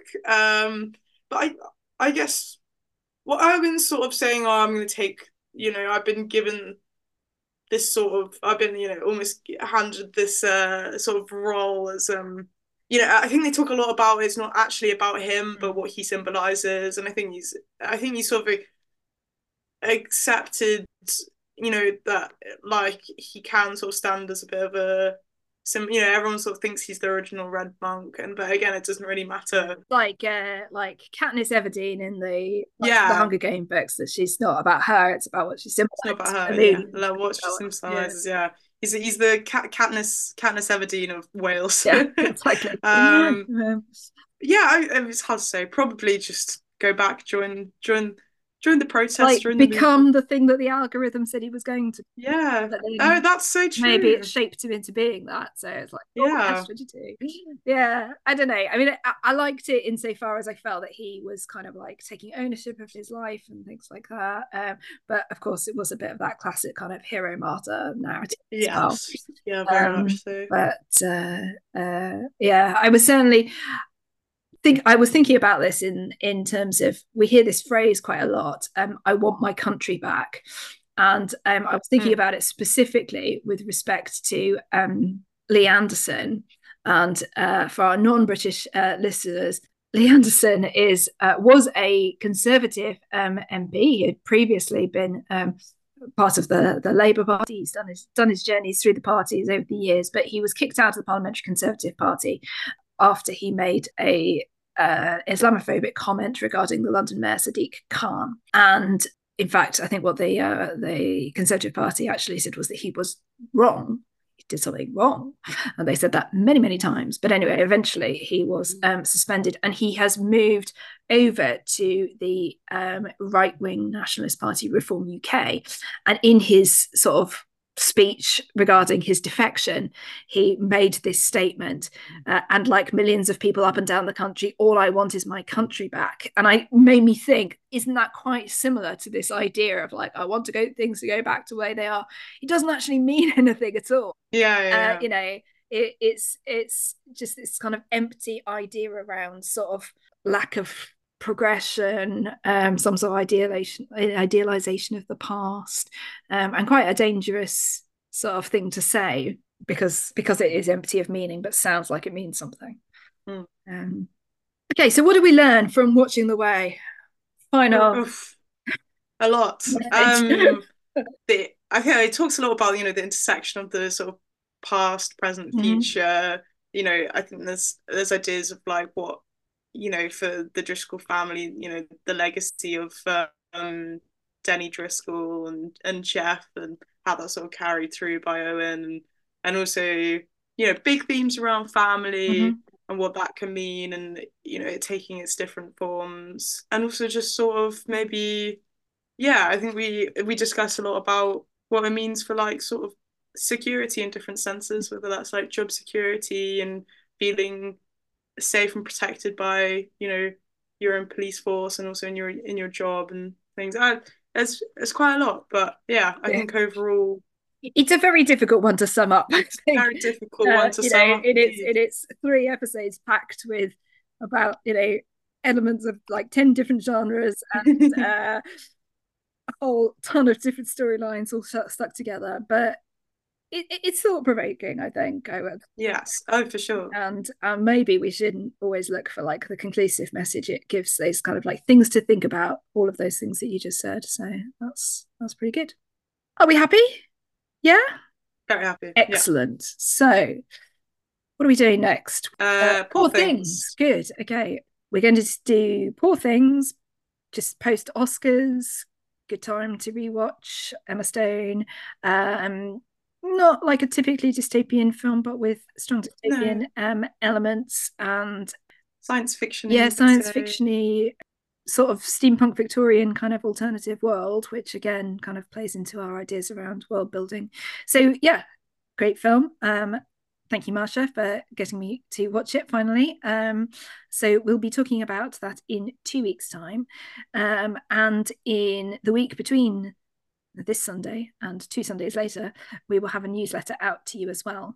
But I guess what Owen's sort of saying, I'm going to take. I've been given this sort of. I've been, almost handed this sort of role as I think they talk a lot about it's not actually about him, but what he symbolizes, and I think he's sort of accepted, that like he can sort of stand as a bit of a everyone sort of thinks he's the original Red Monk, but again, it doesn't really matter. Like Katniss Everdeen in the Hunger Game books, that she's not about her; it's about what she symbolizes. It's not about her, like what she symbolizes. Yeah. He's the Katniss Everdeen of Wales. Yeah, exactly. It's hard to say. Probably just go back, join the protest, like become the thing that the algorithm said he was going to. Yeah. Oh, that's so true. Maybe it shaped him into being that. So it's like, what would you do? Yeah, I don't know. I mean, I liked it insofar as I felt that he was kind of like taking ownership of his life and things like that. But of course, it was a bit of that classic kind of hero martyr narrative. Yeah, very much so. But I was certainly. I was thinking about this in terms of, we hear this phrase quite a lot, I want my country back, and I was thinking about it specifically with respect to Lee Anderson. And for our non-British listeners, Lee Anderson was a Conservative MP. He had previously been part of the Labour Party. He's done his journeys through the parties over the years, but he was kicked out of the Parliamentary Conservative Party after he made a Islamophobic comment regarding the London Mayor Sadiq Khan. And in fact, I think what the Conservative Party actually said was that he was wrong. He did something wrong. And they said that many, many times. But anyway, eventually he was suspended, and he has moved over to the right-wing Nationalist Party, Reform UK. And in his sort of speech regarding his defection, he made this statement, and like millions of people up and down the country, all I want is my country back. And I made me think, isn't that quite similar to this idea of like, I want things to go back to where they are? It doesn't actually mean anything at all. It's just this kind of empty idea around sort of lack of progression, some sort of idealization of the past, and quite a dangerous sort of thing to say because it is empty of meaning, but sounds like it means something. Okay, so what did we learn from watching The Way? Final. A lot. I think it talks a lot about, the intersection of the sort of past, present, future. I think there's ideas of like what, for the Driscoll family, the legacy of Denny Driscoll and Jeff, and how that's sort of carried through by Owen, and also, big themes around family and what that can mean, and it taking its different forms, and also just sort of maybe, I think we discussed a lot about what it means for like sort of security in different senses, whether that's like job security and feeling safe and protected by your own police force, and also in your job and things. It's quite a lot, but I think overall it's a very difficult one to sum up. I think. Very difficult one to sum up. In its 3 episodes packed with about elements of like 10 different genres and a whole ton of different storylines all stuck together, but it's thought-provoking, I think. Yes, for sure. And maybe we shouldn't always look for like the conclusive message. It gives those kind of like things to think about, all of those things that you just said. So that's pretty good. Are we happy? Yeah? Very happy. Excellent. So what are we doing next? Poor Things. Good. Okay. We're going to do Poor Things, just post Oscars. Good time to rewatch Emma Stone. Not like a typically dystopian film, but with strong dystopian elements and science fiction. Science fiction-y, sort of steampunk Victorian kind of alternative world, which again kind of plays into our ideas around world building. So great film. Thank you, Marsha, for getting me to watch it finally. So we'll be talking about that in 2 weeks' time, and in the week between this Sunday and 2 Sundays later, we will have a newsletter out to you as well.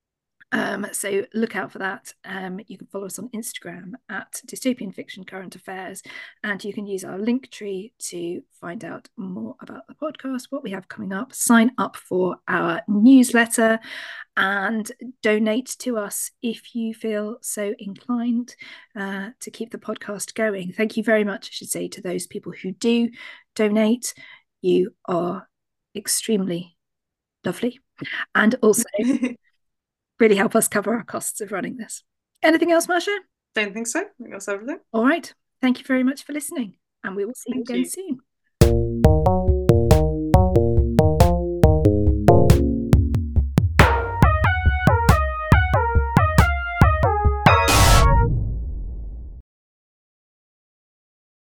So look out for that. You can follow us on Instagram at Dystopian Fiction Current Affairs, and you can use our link tree to find out more about the podcast, what we have coming up, sign up for our newsletter, and donate to us if you feel so inclined to keep the podcast going. Thank you very much, I should say, to those people who do donate. You are extremely lovely, and also really help us cover our costs of running this. Anything else, Marsha? Don't think so. I think that's everything. All right. Thank you very much for listening, and we will see you again soon.